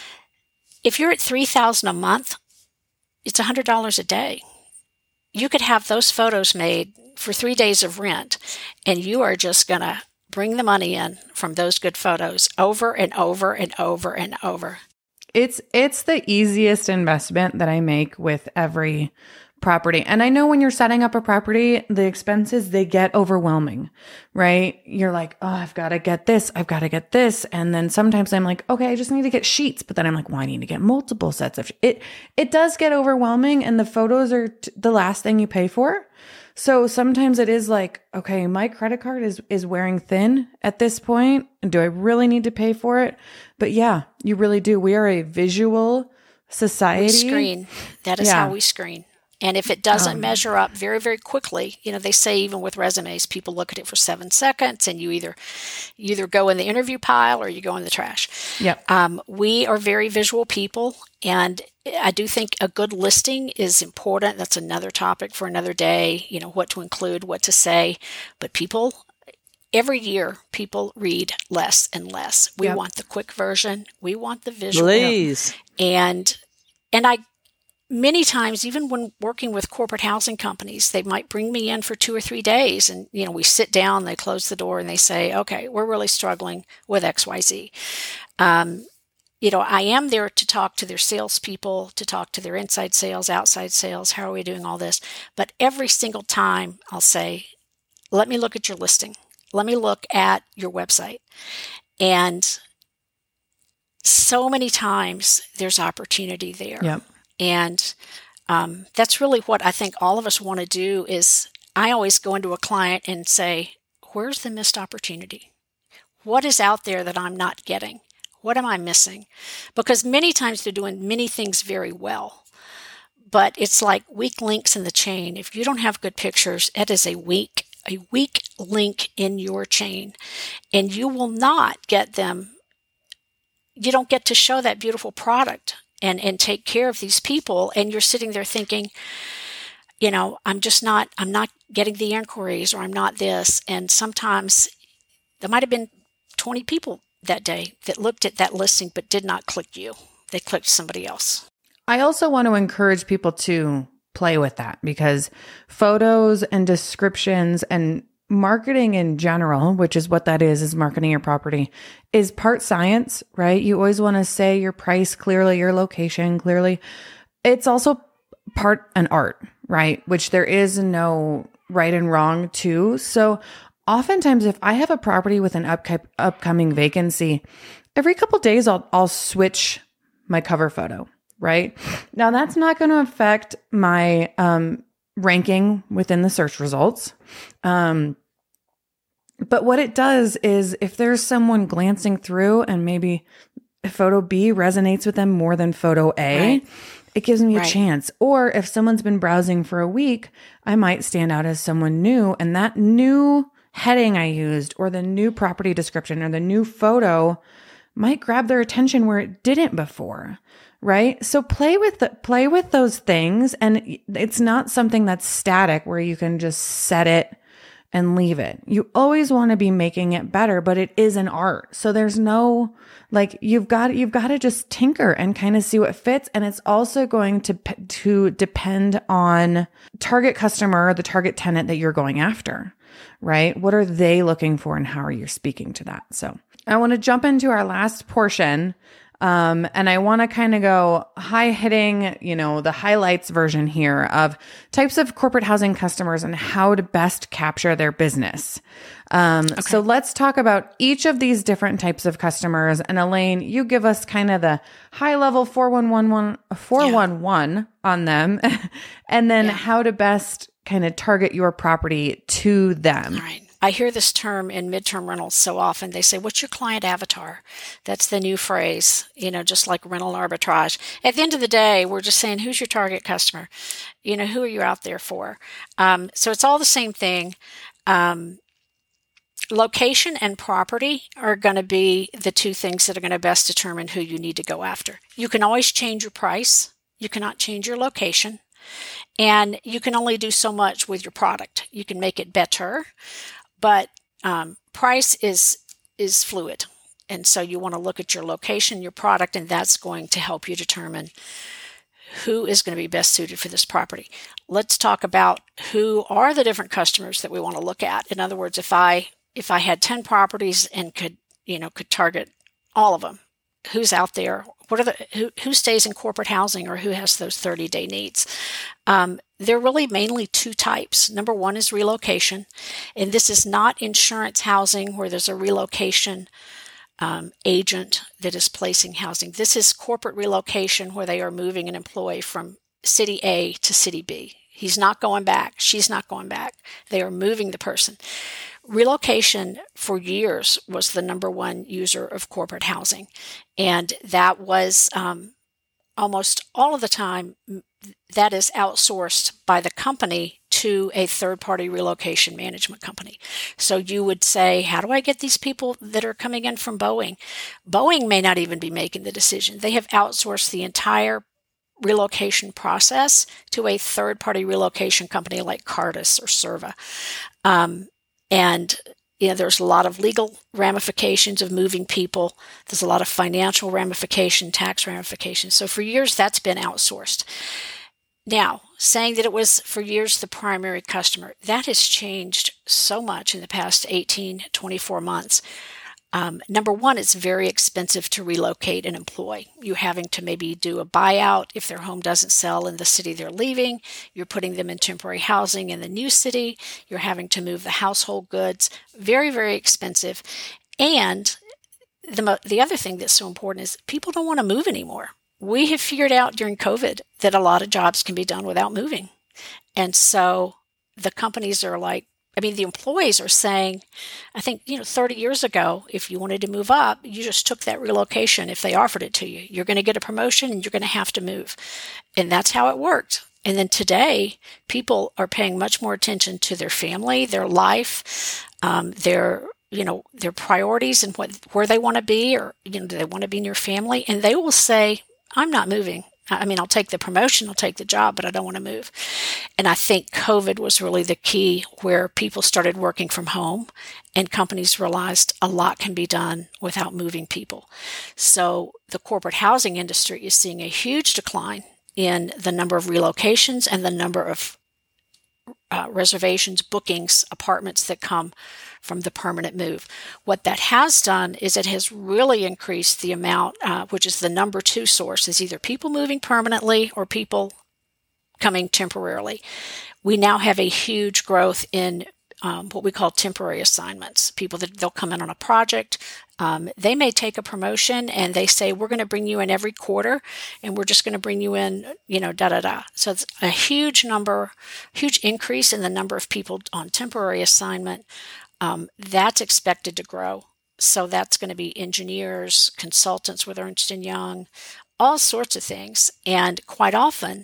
If you're at $3,000 a month, it's $100 a day. You could have those photos made for 3 days of rent, and you are just going to bring the money in from those good photos over and over and over and over. It's the easiest investment that I make with every property. And I know when you're setting up a property, the expenses, they get overwhelming, right? You're like, oh, I've got to get this. I've got to get this. And then sometimes I'm like, okay, I just need to get sheets. But then I'm like, well, I need to get multiple sets of it. It does get overwhelming, and the photos are the last thing you pay for. So sometimes it is like, okay, my credit card is wearing thin at this point. Do I really need to pay for it? But yeah, you really do. We are a visual society. We screen. That is how we screen. And if it doesn't measure up very, very quickly, they say even with resumes, people look at it for 7 seconds, and you either go in the interview pile or you go in the trash. Yep. We are very visual people, and I do think a good listing is important. That's another topic for another day, what to include, what to say. But every year, people read less and less. We want the quick version. We want the visual. Please. And many times, even when working with corporate housing companies, they might bring me in for 2 or 3 days, and we sit down, they close the door, and they say, okay, we're really struggling with XYZ. I am there to talk to their salespeople, to talk to their inside sales, outside sales. How are we doing all this? But every single time I'll say, let me look at your listing. Let me look at your website. And so many times there's opportunity there. Yep. And that's really what I think all of us want to do. Is I always go into a client and say, where's the missed opportunity? What is out there that I'm not getting? What am I missing? Because many times they're doing many things very well, but it's like weak links in the chain. If you don't have good pictures, it is a weak link in your chain, and you will not get them. You don't get to show that beautiful product and take care of these people. And you're sitting there thinking, I'm not getting the inquiries, or I'm not this. And sometimes there might have been 20 people that day that looked at that listing, but did not click you. They clicked somebody else. I also want to encourage people to play with that, because photos and descriptions and marketing in general, which is what that is marketing your property, is part science, right? You always want to say your price clearly, your location clearly. It's also part an art, right? Which there is no right and wrong to. So oftentimes if I have a property with an upcoming vacancy, every couple days I'll switch my cover photo, right? Now that's not going to affect my ranking within the search results. But what it does is if there's someone glancing through and maybe photo B resonates with them more than photo A, right, it gives me a chance. Or if someone's been browsing for a week, I might stand out as someone new, and that new heading I used, or the new property description, or the new photo might grab their attention where it didn't before. Right? So play with those things, and it's not something that's static where you can just set it and leave it. You always want to be making it better, but it is an art. So there's no, you've got to just tinker and kind of see what fits. And it's also going to depend on target customer, the target tenant that you're going after, right? What are they looking for, and how are you speaking to that? So I want to jump into our last portion. And I want to kind of go high hitting, the highlights version here of types of corporate housing customers and how to best capture their business. So let's talk about each of these different types of customers. And Elaine, you give us kind of the high level 411 on them, and then how to best kind of target your property to them. All right. I hear this term in midterm rentals so often. They say, what's your client avatar? That's the new phrase, just like rental arbitrage. At the end of the day, we're just saying, who's your target customer? Who are you out there for? So it's all the same thing. Location and property are going to be the two things that are going to best determine who you need to go after. You can always change your price. You cannot change your location. And you can only do so much with your product. You can make it better, but price is fluid. And so you want to look at your location, your product, and that's going to help you determine who is going to be best suited for this property. Let's talk about who are the different customers that we want to look at. In other words, if I had 10 properties and could target all of them, who's out there? who stays in corporate housing or who has those 30-day needs? There are really mainly two types. Number one is relocation, and this is not insurance housing where there's a relocation agent that is placing housing. This is corporate relocation where they are moving an employee from city A to city B. He's not going back. She's not going back. They are moving the person. Relocation for years was the number one user of corporate housing. And that was almost all of the time, that is outsourced by the company to a third-party relocation management company. So you would say, how do I get these people that are coming in from Boeing? Boeing may not even be making the decision. They have outsourced the entire relocation process to a third-party relocation company like Cartus or Serva. And there's a lot of legal ramifications of moving people. There's a lot of financial ramification, tax ramifications. So for years, that's been outsourced. Now, saying that it was for years the primary customer, that has changed so much in the past 18, 24 months. Number one, it's very expensive to relocate an employee. You're having to maybe do a buyout if their home doesn't sell in the city they're leaving. You're putting them in temporary housing in the new city. You're having to move the household goods. Very, very expensive. And the other thing that's so important is people don't want to move anymore. We have figured out during COVID that a lot of jobs can be done without moving. And so the companies are the employees are saying, I think, 30 years ago, if you wanted to move up, you just took that relocation if they offered it to you. You're going to get a promotion and you're going to have to move. And that's how it worked. And then today, people are paying much more attention to their family, their life, their priorities and where they want to be, or, do they want to be near family? And they will say, I'm not moving. I'll take the promotion, I'll take the job, but I don't want to move. And I think COVID was really the key where people started working from home and companies realized a lot can be done without moving people. So the corporate housing industry is seeing a huge decline in the number of relocations and the number of reservations, bookings, apartments that come from the permanent move. What that has done is it has really increased the amount, which is the number two source, is either people moving permanently or people coming temporarily. We now have a huge growth in what we call temporary assignments. People that they'll come in on a project. They may take a promotion and they say, we're going to bring you in every quarter and we're just going to bring you in, So it's a huge increase in the number of people on temporary assignment. That's expected to grow. So that's going to be engineers, consultants with Ernst & Young, all sorts of things. And quite often,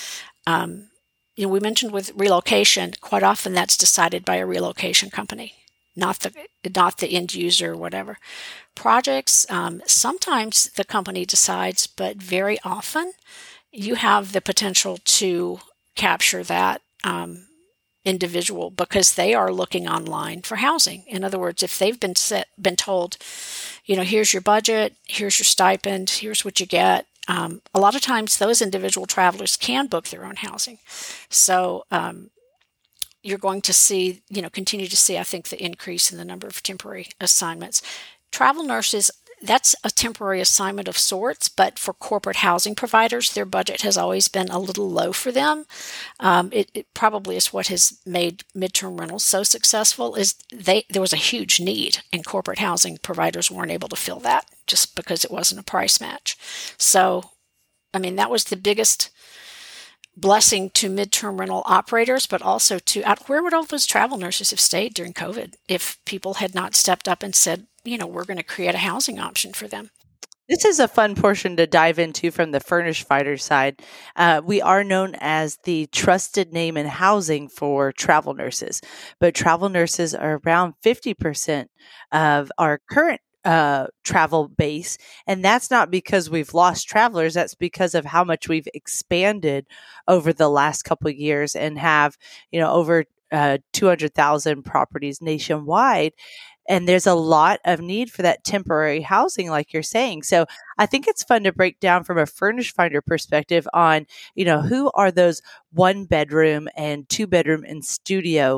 we mentioned with relocation, quite often that's decided by a relocation company, not the end user or whatever. Projects, sometimes the company decides, but very often you have the potential to capture that individual because they are looking online for housing. In other words, if they've been told, here's your budget, here's your stipend, here's what you get. A lot of times those individual travelers can book their own housing. So you're going to see, continue to see, I think, the increase in the number of temporary assignments. Travel nurses, that's a temporary assignment of sorts, but for corporate housing providers, their budget has always been a little low for them. It probably is what has made midterm rentals so successful is there was a huge need and corporate housing providers weren't able to fill that just because it wasn't a price match. So, that was the biggest blessing to midterm rental operators, but also where would all those travel nurses have stayed during COVID if people had not stepped up and said, we're going to create a housing option for them. This is a fun portion to dive into from the Furnish Finder side. We are known as the trusted name in housing for travel nurses, but travel nurses are around 50% of our current travel base. And that's not because we've lost travelers. That's because of how much we've expanded over the last couple of years and have, over 200,000 properties nationwide. And there's a lot of need for that temporary housing, like you're saying. So I think it's fun to break down from a Furnish Finder perspective on, who are those 1 bedroom and 2 bedroom and studio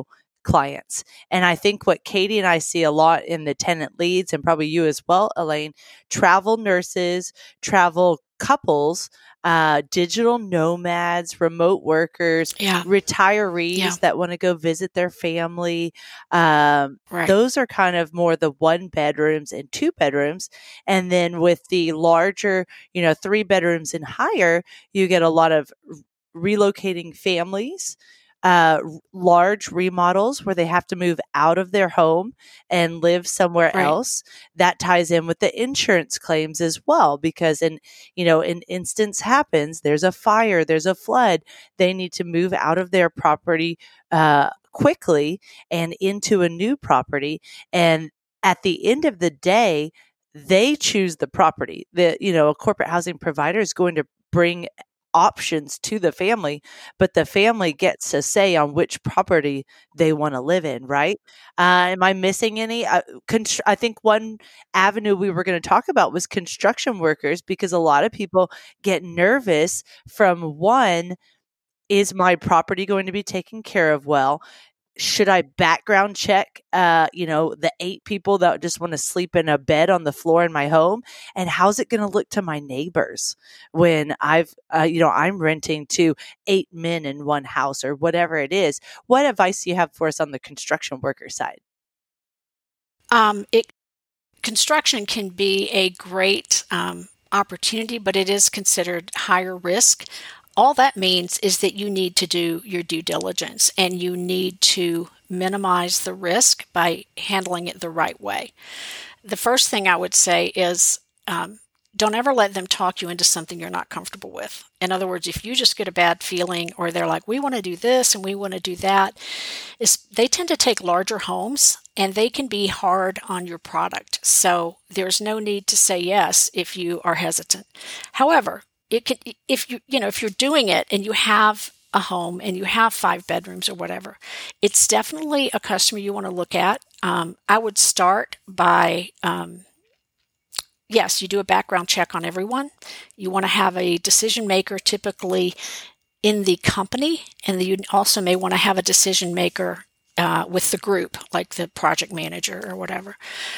clients. And I think what Katie and I see a lot in the tenant leads, and probably you as well, Elaine, travel nurses, travel couples, digital nomads, remote workers, retirees that want to go visit their family. Those are kind of more the 1 bedrooms and 2 bedrooms. And then with the larger, 3 bedrooms and higher, you get a lot of relocating families, large remodels where they have to move out of their home and live somewhere else. That ties in with the insurance claims as well, because an instance happens, there's a fire, there's a flood, they need to move out of their property quickly and into a new property. And at the end of the day, they choose the property. A corporate housing provider is going to bring options to the family, but the family gets to say on which property they want to live in, right? Am I missing any? I think one avenue we were going to talk about was construction workers, because a lot of people get nervous from one, is my property going to be taken care of well? Should I background check, the 8 people that just want to sleep in a bed on the floor in my home? And how's it going to look to my neighbors when I'm renting to 8 men in one house or whatever it is? What advice do you have for us on the construction worker side? Construction can be a great opportunity, but it is considered higher risk. All that means is that you need to do your due diligence, and you need to minimize the risk by handling it the right way. The first thing I would say is don't ever let them talk you into something you're not comfortable with. In other words, if you just get a bad feeling, or they're like, we want to do this and we want to do that, they tend to take larger homes and they can be hard on your product. So there's no need to say yes if you are hesitant. However, if you're doing it and you have a home and you have 5 bedrooms or whatever, it's definitely a customer you want to look at. I would start by, yes, you do a background check on everyone. You want to have a decision maker typically in the company, and you also may want to have a decision maker with the group, like the project manager or whatever.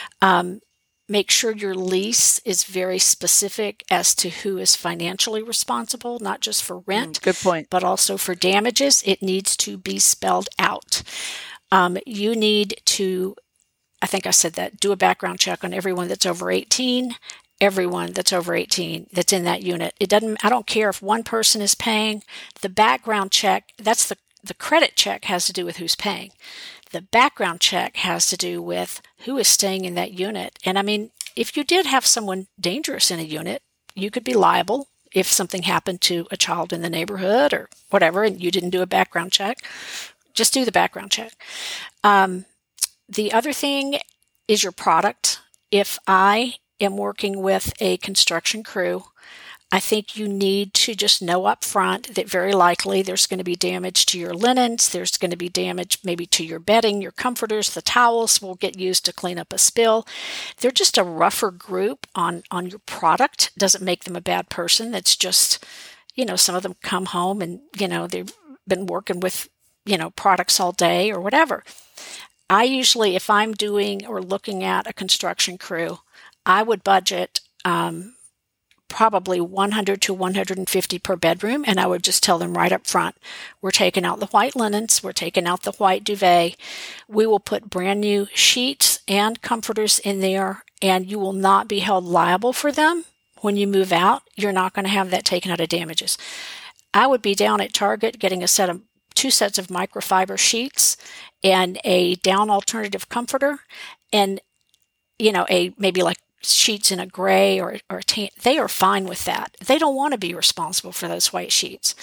Make sure your lease is very specific as to who is financially responsible, not just for rent, good point, but also for damages. It needs to be spelled out. You need to, I think I said that, do a background check on everyone that's over 18, everyone that's over 18 that's in that unit. I don't care if one person is paying. The background check, that's the credit check has to do with who's paying. The background check has to do with who is staying in that unit. And I mean, if you did have someone dangerous in a unit, you could be liable if something happened to a child in the neighborhood or whatever, and you didn't do a background check. Just do the background check. The other thing is your product. If I am working with a construction crew, I think you need to just know up front that very likely there's going to be damage to your linens. There's going to be damage maybe to your bedding, your comforters, the towels will get used to clean up a spill. They're just a rougher group on your product. Doesn't make them a bad person. That's just, some of them come home and, they've been working with, products all day or whatever. I usually, if I'm doing or looking at a construction crew, I would budget probably 100 to 150 per bedroom, and I would just tell them right up front, we're taking out the white linens, we're taking out the white duvet, we will put brand new sheets and comforters in there, and you will not be held liable for them when you move out. You're not going to have that taken out of damages. I would be down at Target getting 2 sets of microfiber sheets and a down alternative comforter, and maybe like sheets in a gray or a tan. They are fine with that. They don't want to be responsible for those white sheets.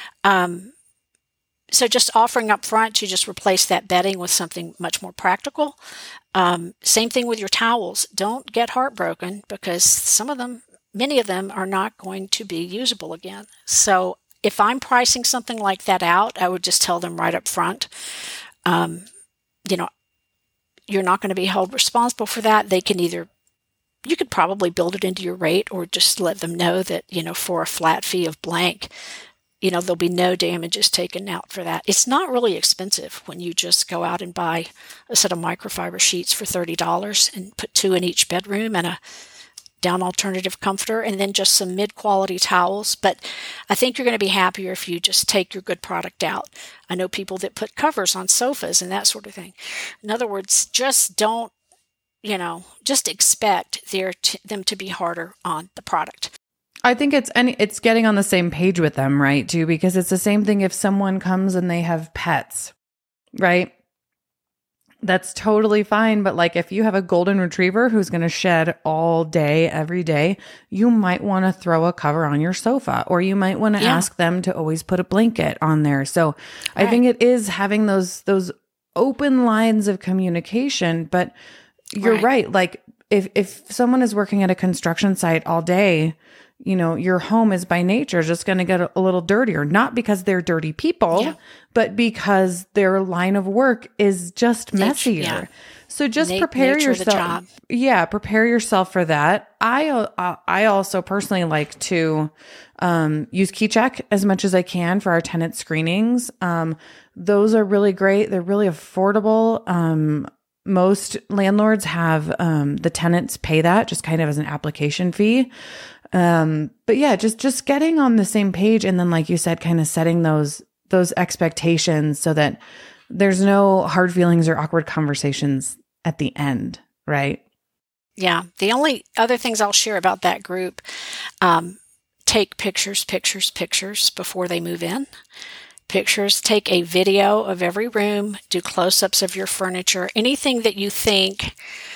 So just offering up front to just replace that bedding with something much more practical. Same thing with your towels. Don't get heartbroken because many of them are not going to be usable again. So if I'm pricing something like that out, I would just tell them right up front, you're not going to be held responsible for that. You could probably build it into your rate or just let them know that, for a flat fee of blank, there'll be no damages taken out for that. It's not really expensive when you just go out and buy a set of microfiber sheets for $30 and put 2 in each bedroom and a down alternative comforter and then just some mid-quality towels. But I think you're going to be happier if you just take your good product out. I know people that put covers on sofas and that sort of thing. In other words, just don't, just expect them to be harder on the product. I think it's getting on the same page with them, right, too, because it's the same thing if someone comes and they have pets, right? That's totally fine. But like if you have a golden retriever who's going to shed all day, every day, you might want to throw a cover on your sofa, or you might want to ask them to always put a blanket on there. So I think it is having those open lines of communication. But you're right. Like if someone is working at a construction site all day, your home is by nature just going to get a little dirtier, not because they're dirty people, but because their line of work is just messier. Yeah. So just prepare yourself. Yeah, prepare yourself for that. I also personally like to use KeyCheck as much as I can for our tenant screenings. Those are really great. They're really affordable. Most landlords have the tenants pay that just kind of as an application fee. But yeah, just getting on the same page. And then, like you said, kind of setting those expectations so that there's no hard feelings or awkward conversations at the end. Right. Yeah. The only other things I'll share about that group, take pictures before they move in. Pictures, take a video of every room, do close-ups of your furniture, anything that you think,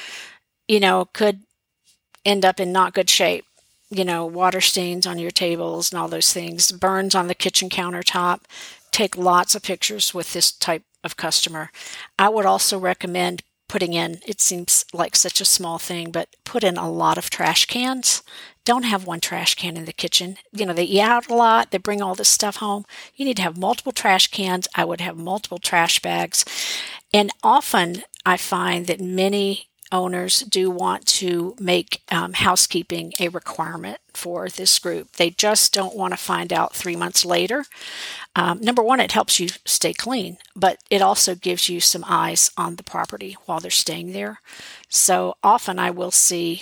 could end up in not good shape. Water stains on your tables and all those things, burns on the kitchen countertop. Take lots of pictures with this type of customer. I would also recommend putting in, it seems like such a small thing, but put in a lot of trash cans. Don't have one trash can in the kitchen. They eat out a lot. They bring all this stuff home. You need to have multiple trash cans. I would have multiple trash bags. And often I find that many owners do want to make housekeeping a requirement for this group. They just don't want to find out 3 months later. Number one, it helps you stay clean, but it also gives you some eyes on the property while they're staying there. So often I will see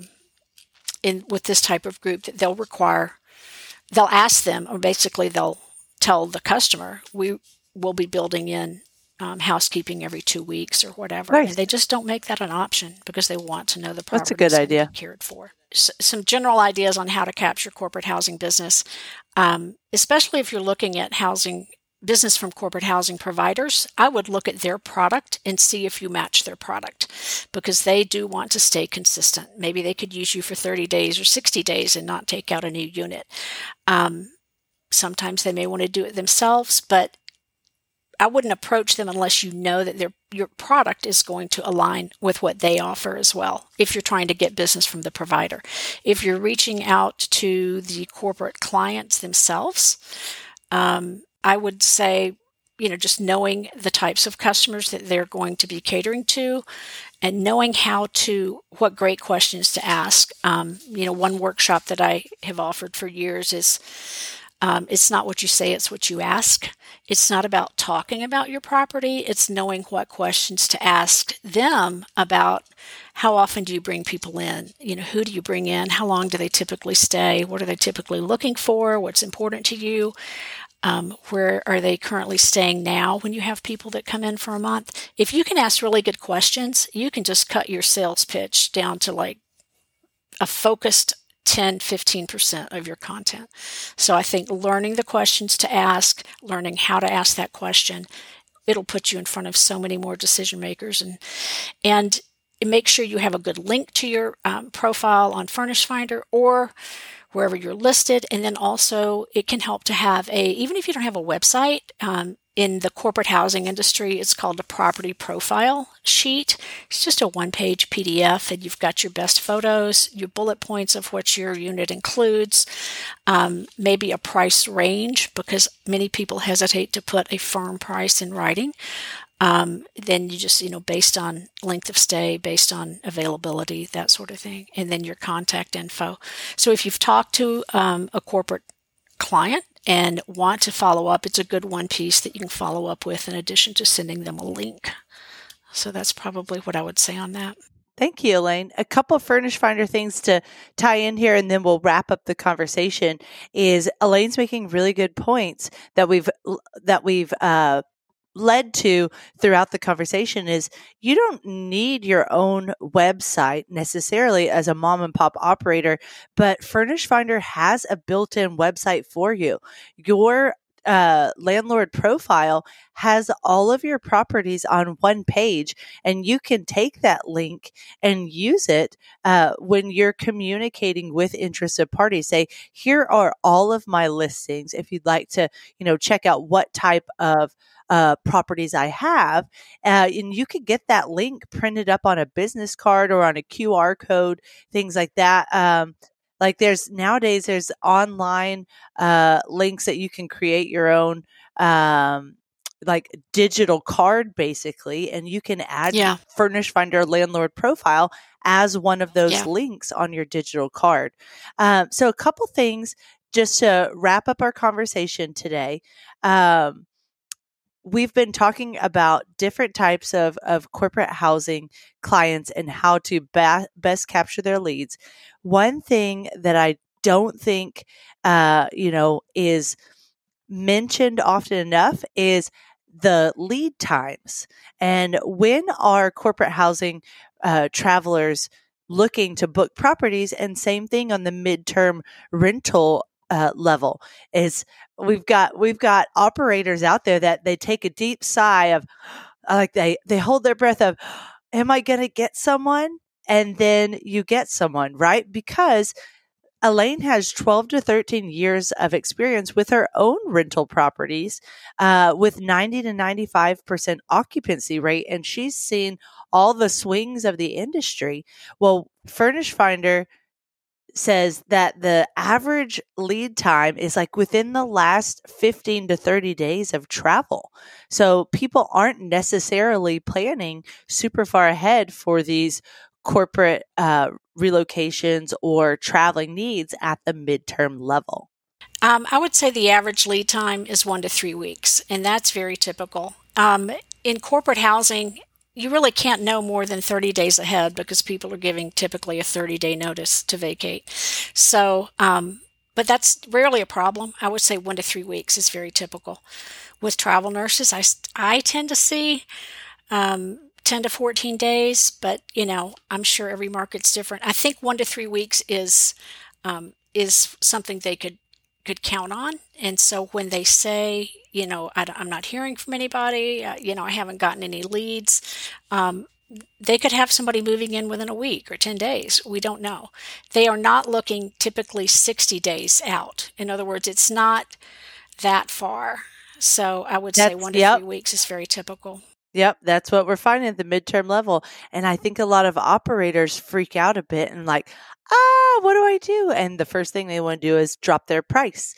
with this type of group that they'll ask them, or basically they'll tell the customer, we will be building in housekeeping every 2 weeks or whatever. Nice. And they just don't make that an option because they want to know the property. That's a good idea. Cared for. Some general ideas on how to capture corporate housing business, especially if you're looking at housing business from corporate housing providers. I would look at their product and see if you match their product, because they do want to stay consistent. Maybe they could use you for 30 days or 60 days and not take out a new unit. Sometimes they may want to do it themselves, but I wouldn't approach them unless you know that your product is going to align with what they offer as well, if you're trying to get business from the provider. If you're reaching out to the corporate clients themselves, I would say, just knowing the types of customers that they're going to be catering to and knowing what great questions to ask. One workshop that I have offered for years is, it's not what you say, it's what you ask. It's not about talking about your property. It's knowing what questions to ask them about how often do you bring people in? Who do you bring in? How long do they typically stay? What are they typically looking for? What's important to you? Where are they currently staying now when you have people that come in for a month? If you can ask really good questions, you can just cut your sales pitch down to like a focused 10-15% of your content. So I think learning the questions to ask, learning how to ask that question, it'll put you in front of so many more decision makers, and make sure you have a good link to your profile on Furnish Finder or wherever you're listed. And then also it can help to have even if you don't have a website, in the corporate housing industry, it's called a property profile sheet. It's just a one-page PDF, and you've got your best photos, your bullet points of what your unit includes, maybe a price range, because many people hesitate to put a firm price in writing. Then you just, based on length of stay, based on availability, that sort of thing, and then your contact info. So if you've talked to a corporate client and want to follow up, it's a good one piece that you can follow up with in addition to sending them a link. So that's probably what I would say on that. Thank you, Elaine. A couple of Furnish Finder things to tie in here, and then we'll wrap up the conversation. Is Elaine's making really good points that we've led to throughout the conversation. Is you don't need your own website necessarily as a mom and pop operator, but Furnish Finder has a built-in website for you. Your landlord profile has all of your properties on one page, and you can take that link and use it when you're communicating with interested parties. Say, here are all of my listings. If you'd like to, check out what type of properties I have, and you can get that link printed up on a business card or on a QR code, things like that. Like there's online links that you can create your own like digital card basically, and you can add Furnish Finder landlord profile as one of those links on your digital card. So a couple things just to wrap up our conversation today. We've been talking about different types of corporate housing clients and how to best capture their leads. One thing that I don't think, is mentioned often enough is the lead times. And when are corporate housing travelers looking to book properties? And same thing on the midterm rental level is we've got operators out there that they take a deep sigh of like they hold their breath of, am I going to get someone? And then you get someone, right? Because Elaine has 12 to 13 years of experience with her own rental properties with 90 to 95% occupancy rate. And she's seen all the swings of the industry. Well, Furnish Finder says that the average lead time is like within the last 15 to 30 days of travel. So people aren't necessarily planning super far ahead for these corporate relocations or traveling needs at the midterm level. I would say the average lead time is 1 to 3 weeks, and that's very typical. In corporate housing, you really can't know more than 30 days ahead because people are giving typically a 30-day notice to vacate. So, but that's rarely a problem. I would say 1 to 3 weeks is very typical. With travel nurses, I tend to see 10 to 14 days, but I'm sure every market's different. I think 1 to 3 weeks is something they could count on. And so when they say, I'm not hearing from anybody, I haven't gotten any leads, they could have somebody moving in within a week or 10 days. We don't know. They are not looking typically 60 days out. In other words, it's not that far. So I would say 1 to 3 weeks is very typical. Yep, that's what we're finding at the midterm level. And I think a lot of operators freak out a bit and like, what do I do? And the first thing they want to do is drop their price.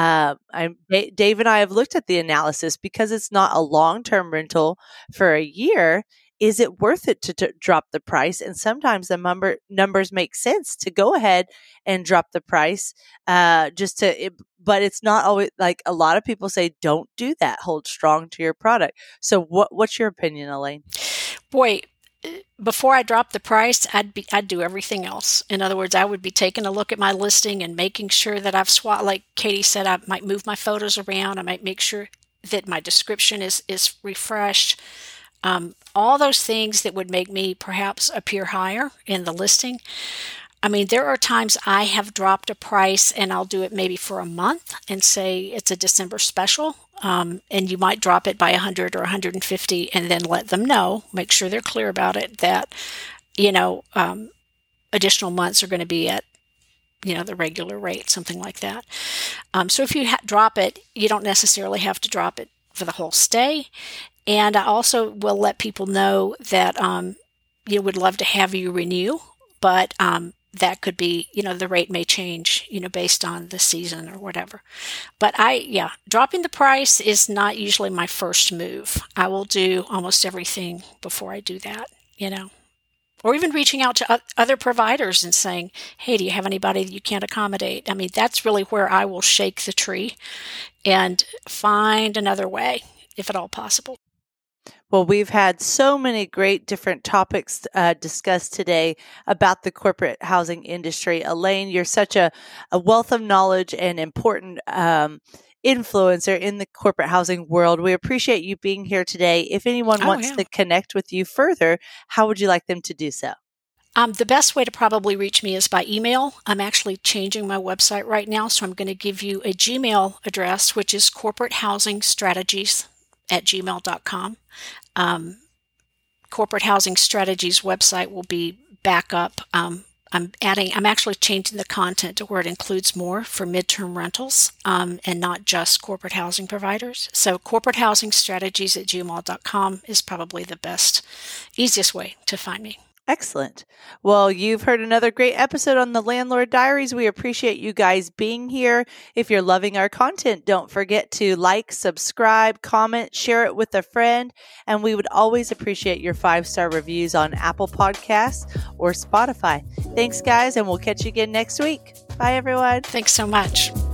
Dave and I have looked at the analysis because it's not a long-term rental for a year. Is it worth it to drop the price? And sometimes the numbers make sense to go ahead and drop the price but it's not always like a lot of people say, don't do that. Hold strong to your product. So what's your opinion, Elaine? Boy, before I drop the price, I'd do everything else. In other words, I would be taking a look at my listing and making sure that I've swapped, like Katie said, I might move my photos around. I might make sure that my description is refreshed. All those things that would make me perhaps appear higher in the listing. I mean, there are times I have dropped a price and I'll do it maybe for a month and say it's a December special. And you might drop it by 100 or 150 and then let them know, make sure they're clear about it, that, additional months are going to be at, the regular rate, something like that. So if you drop it, you don't necessarily have to drop it for the whole stay. And I also will let people know that would love to have you renew, but that could be, the rate may change, based on the season or whatever. But dropping the price is not usually my first move. I will do almost everything before I do that, or even reaching out to other providers and saying, hey, do you have anybody that you can't accommodate? I mean, that's really where I will shake the tree and find another way, if at all possible. Well, we've had so many great different topics discussed today about the corporate housing industry. Elaine, you're such a wealth of knowledge and important influencer in the corporate housing world. We appreciate you being here today. If anyone wants to connect with you further, how would you like them to do so? The best way to probably reach me is by email. I'm actually changing my website right now, so I'm going to give you a Gmail address, which is corporatehousingstrategies@gmail.com. Corporate Housing Strategies website will be back up. I'm actually changing the content to where it includes more for midterm rentals and not just corporate housing providers. So corporatehousingstrategies@gmail.com is probably the best, easiest way to find me. Excellent. Well, you've heard another great episode on the Landlord Diaries. We appreciate you guys being here. If you're loving our content, don't forget to like, subscribe, comment, share it with a friend. And we would always appreciate your 5-star reviews on Apple Podcasts or Spotify. Thanks, guys, and we'll catch you again next week. Bye, everyone. Thanks so much.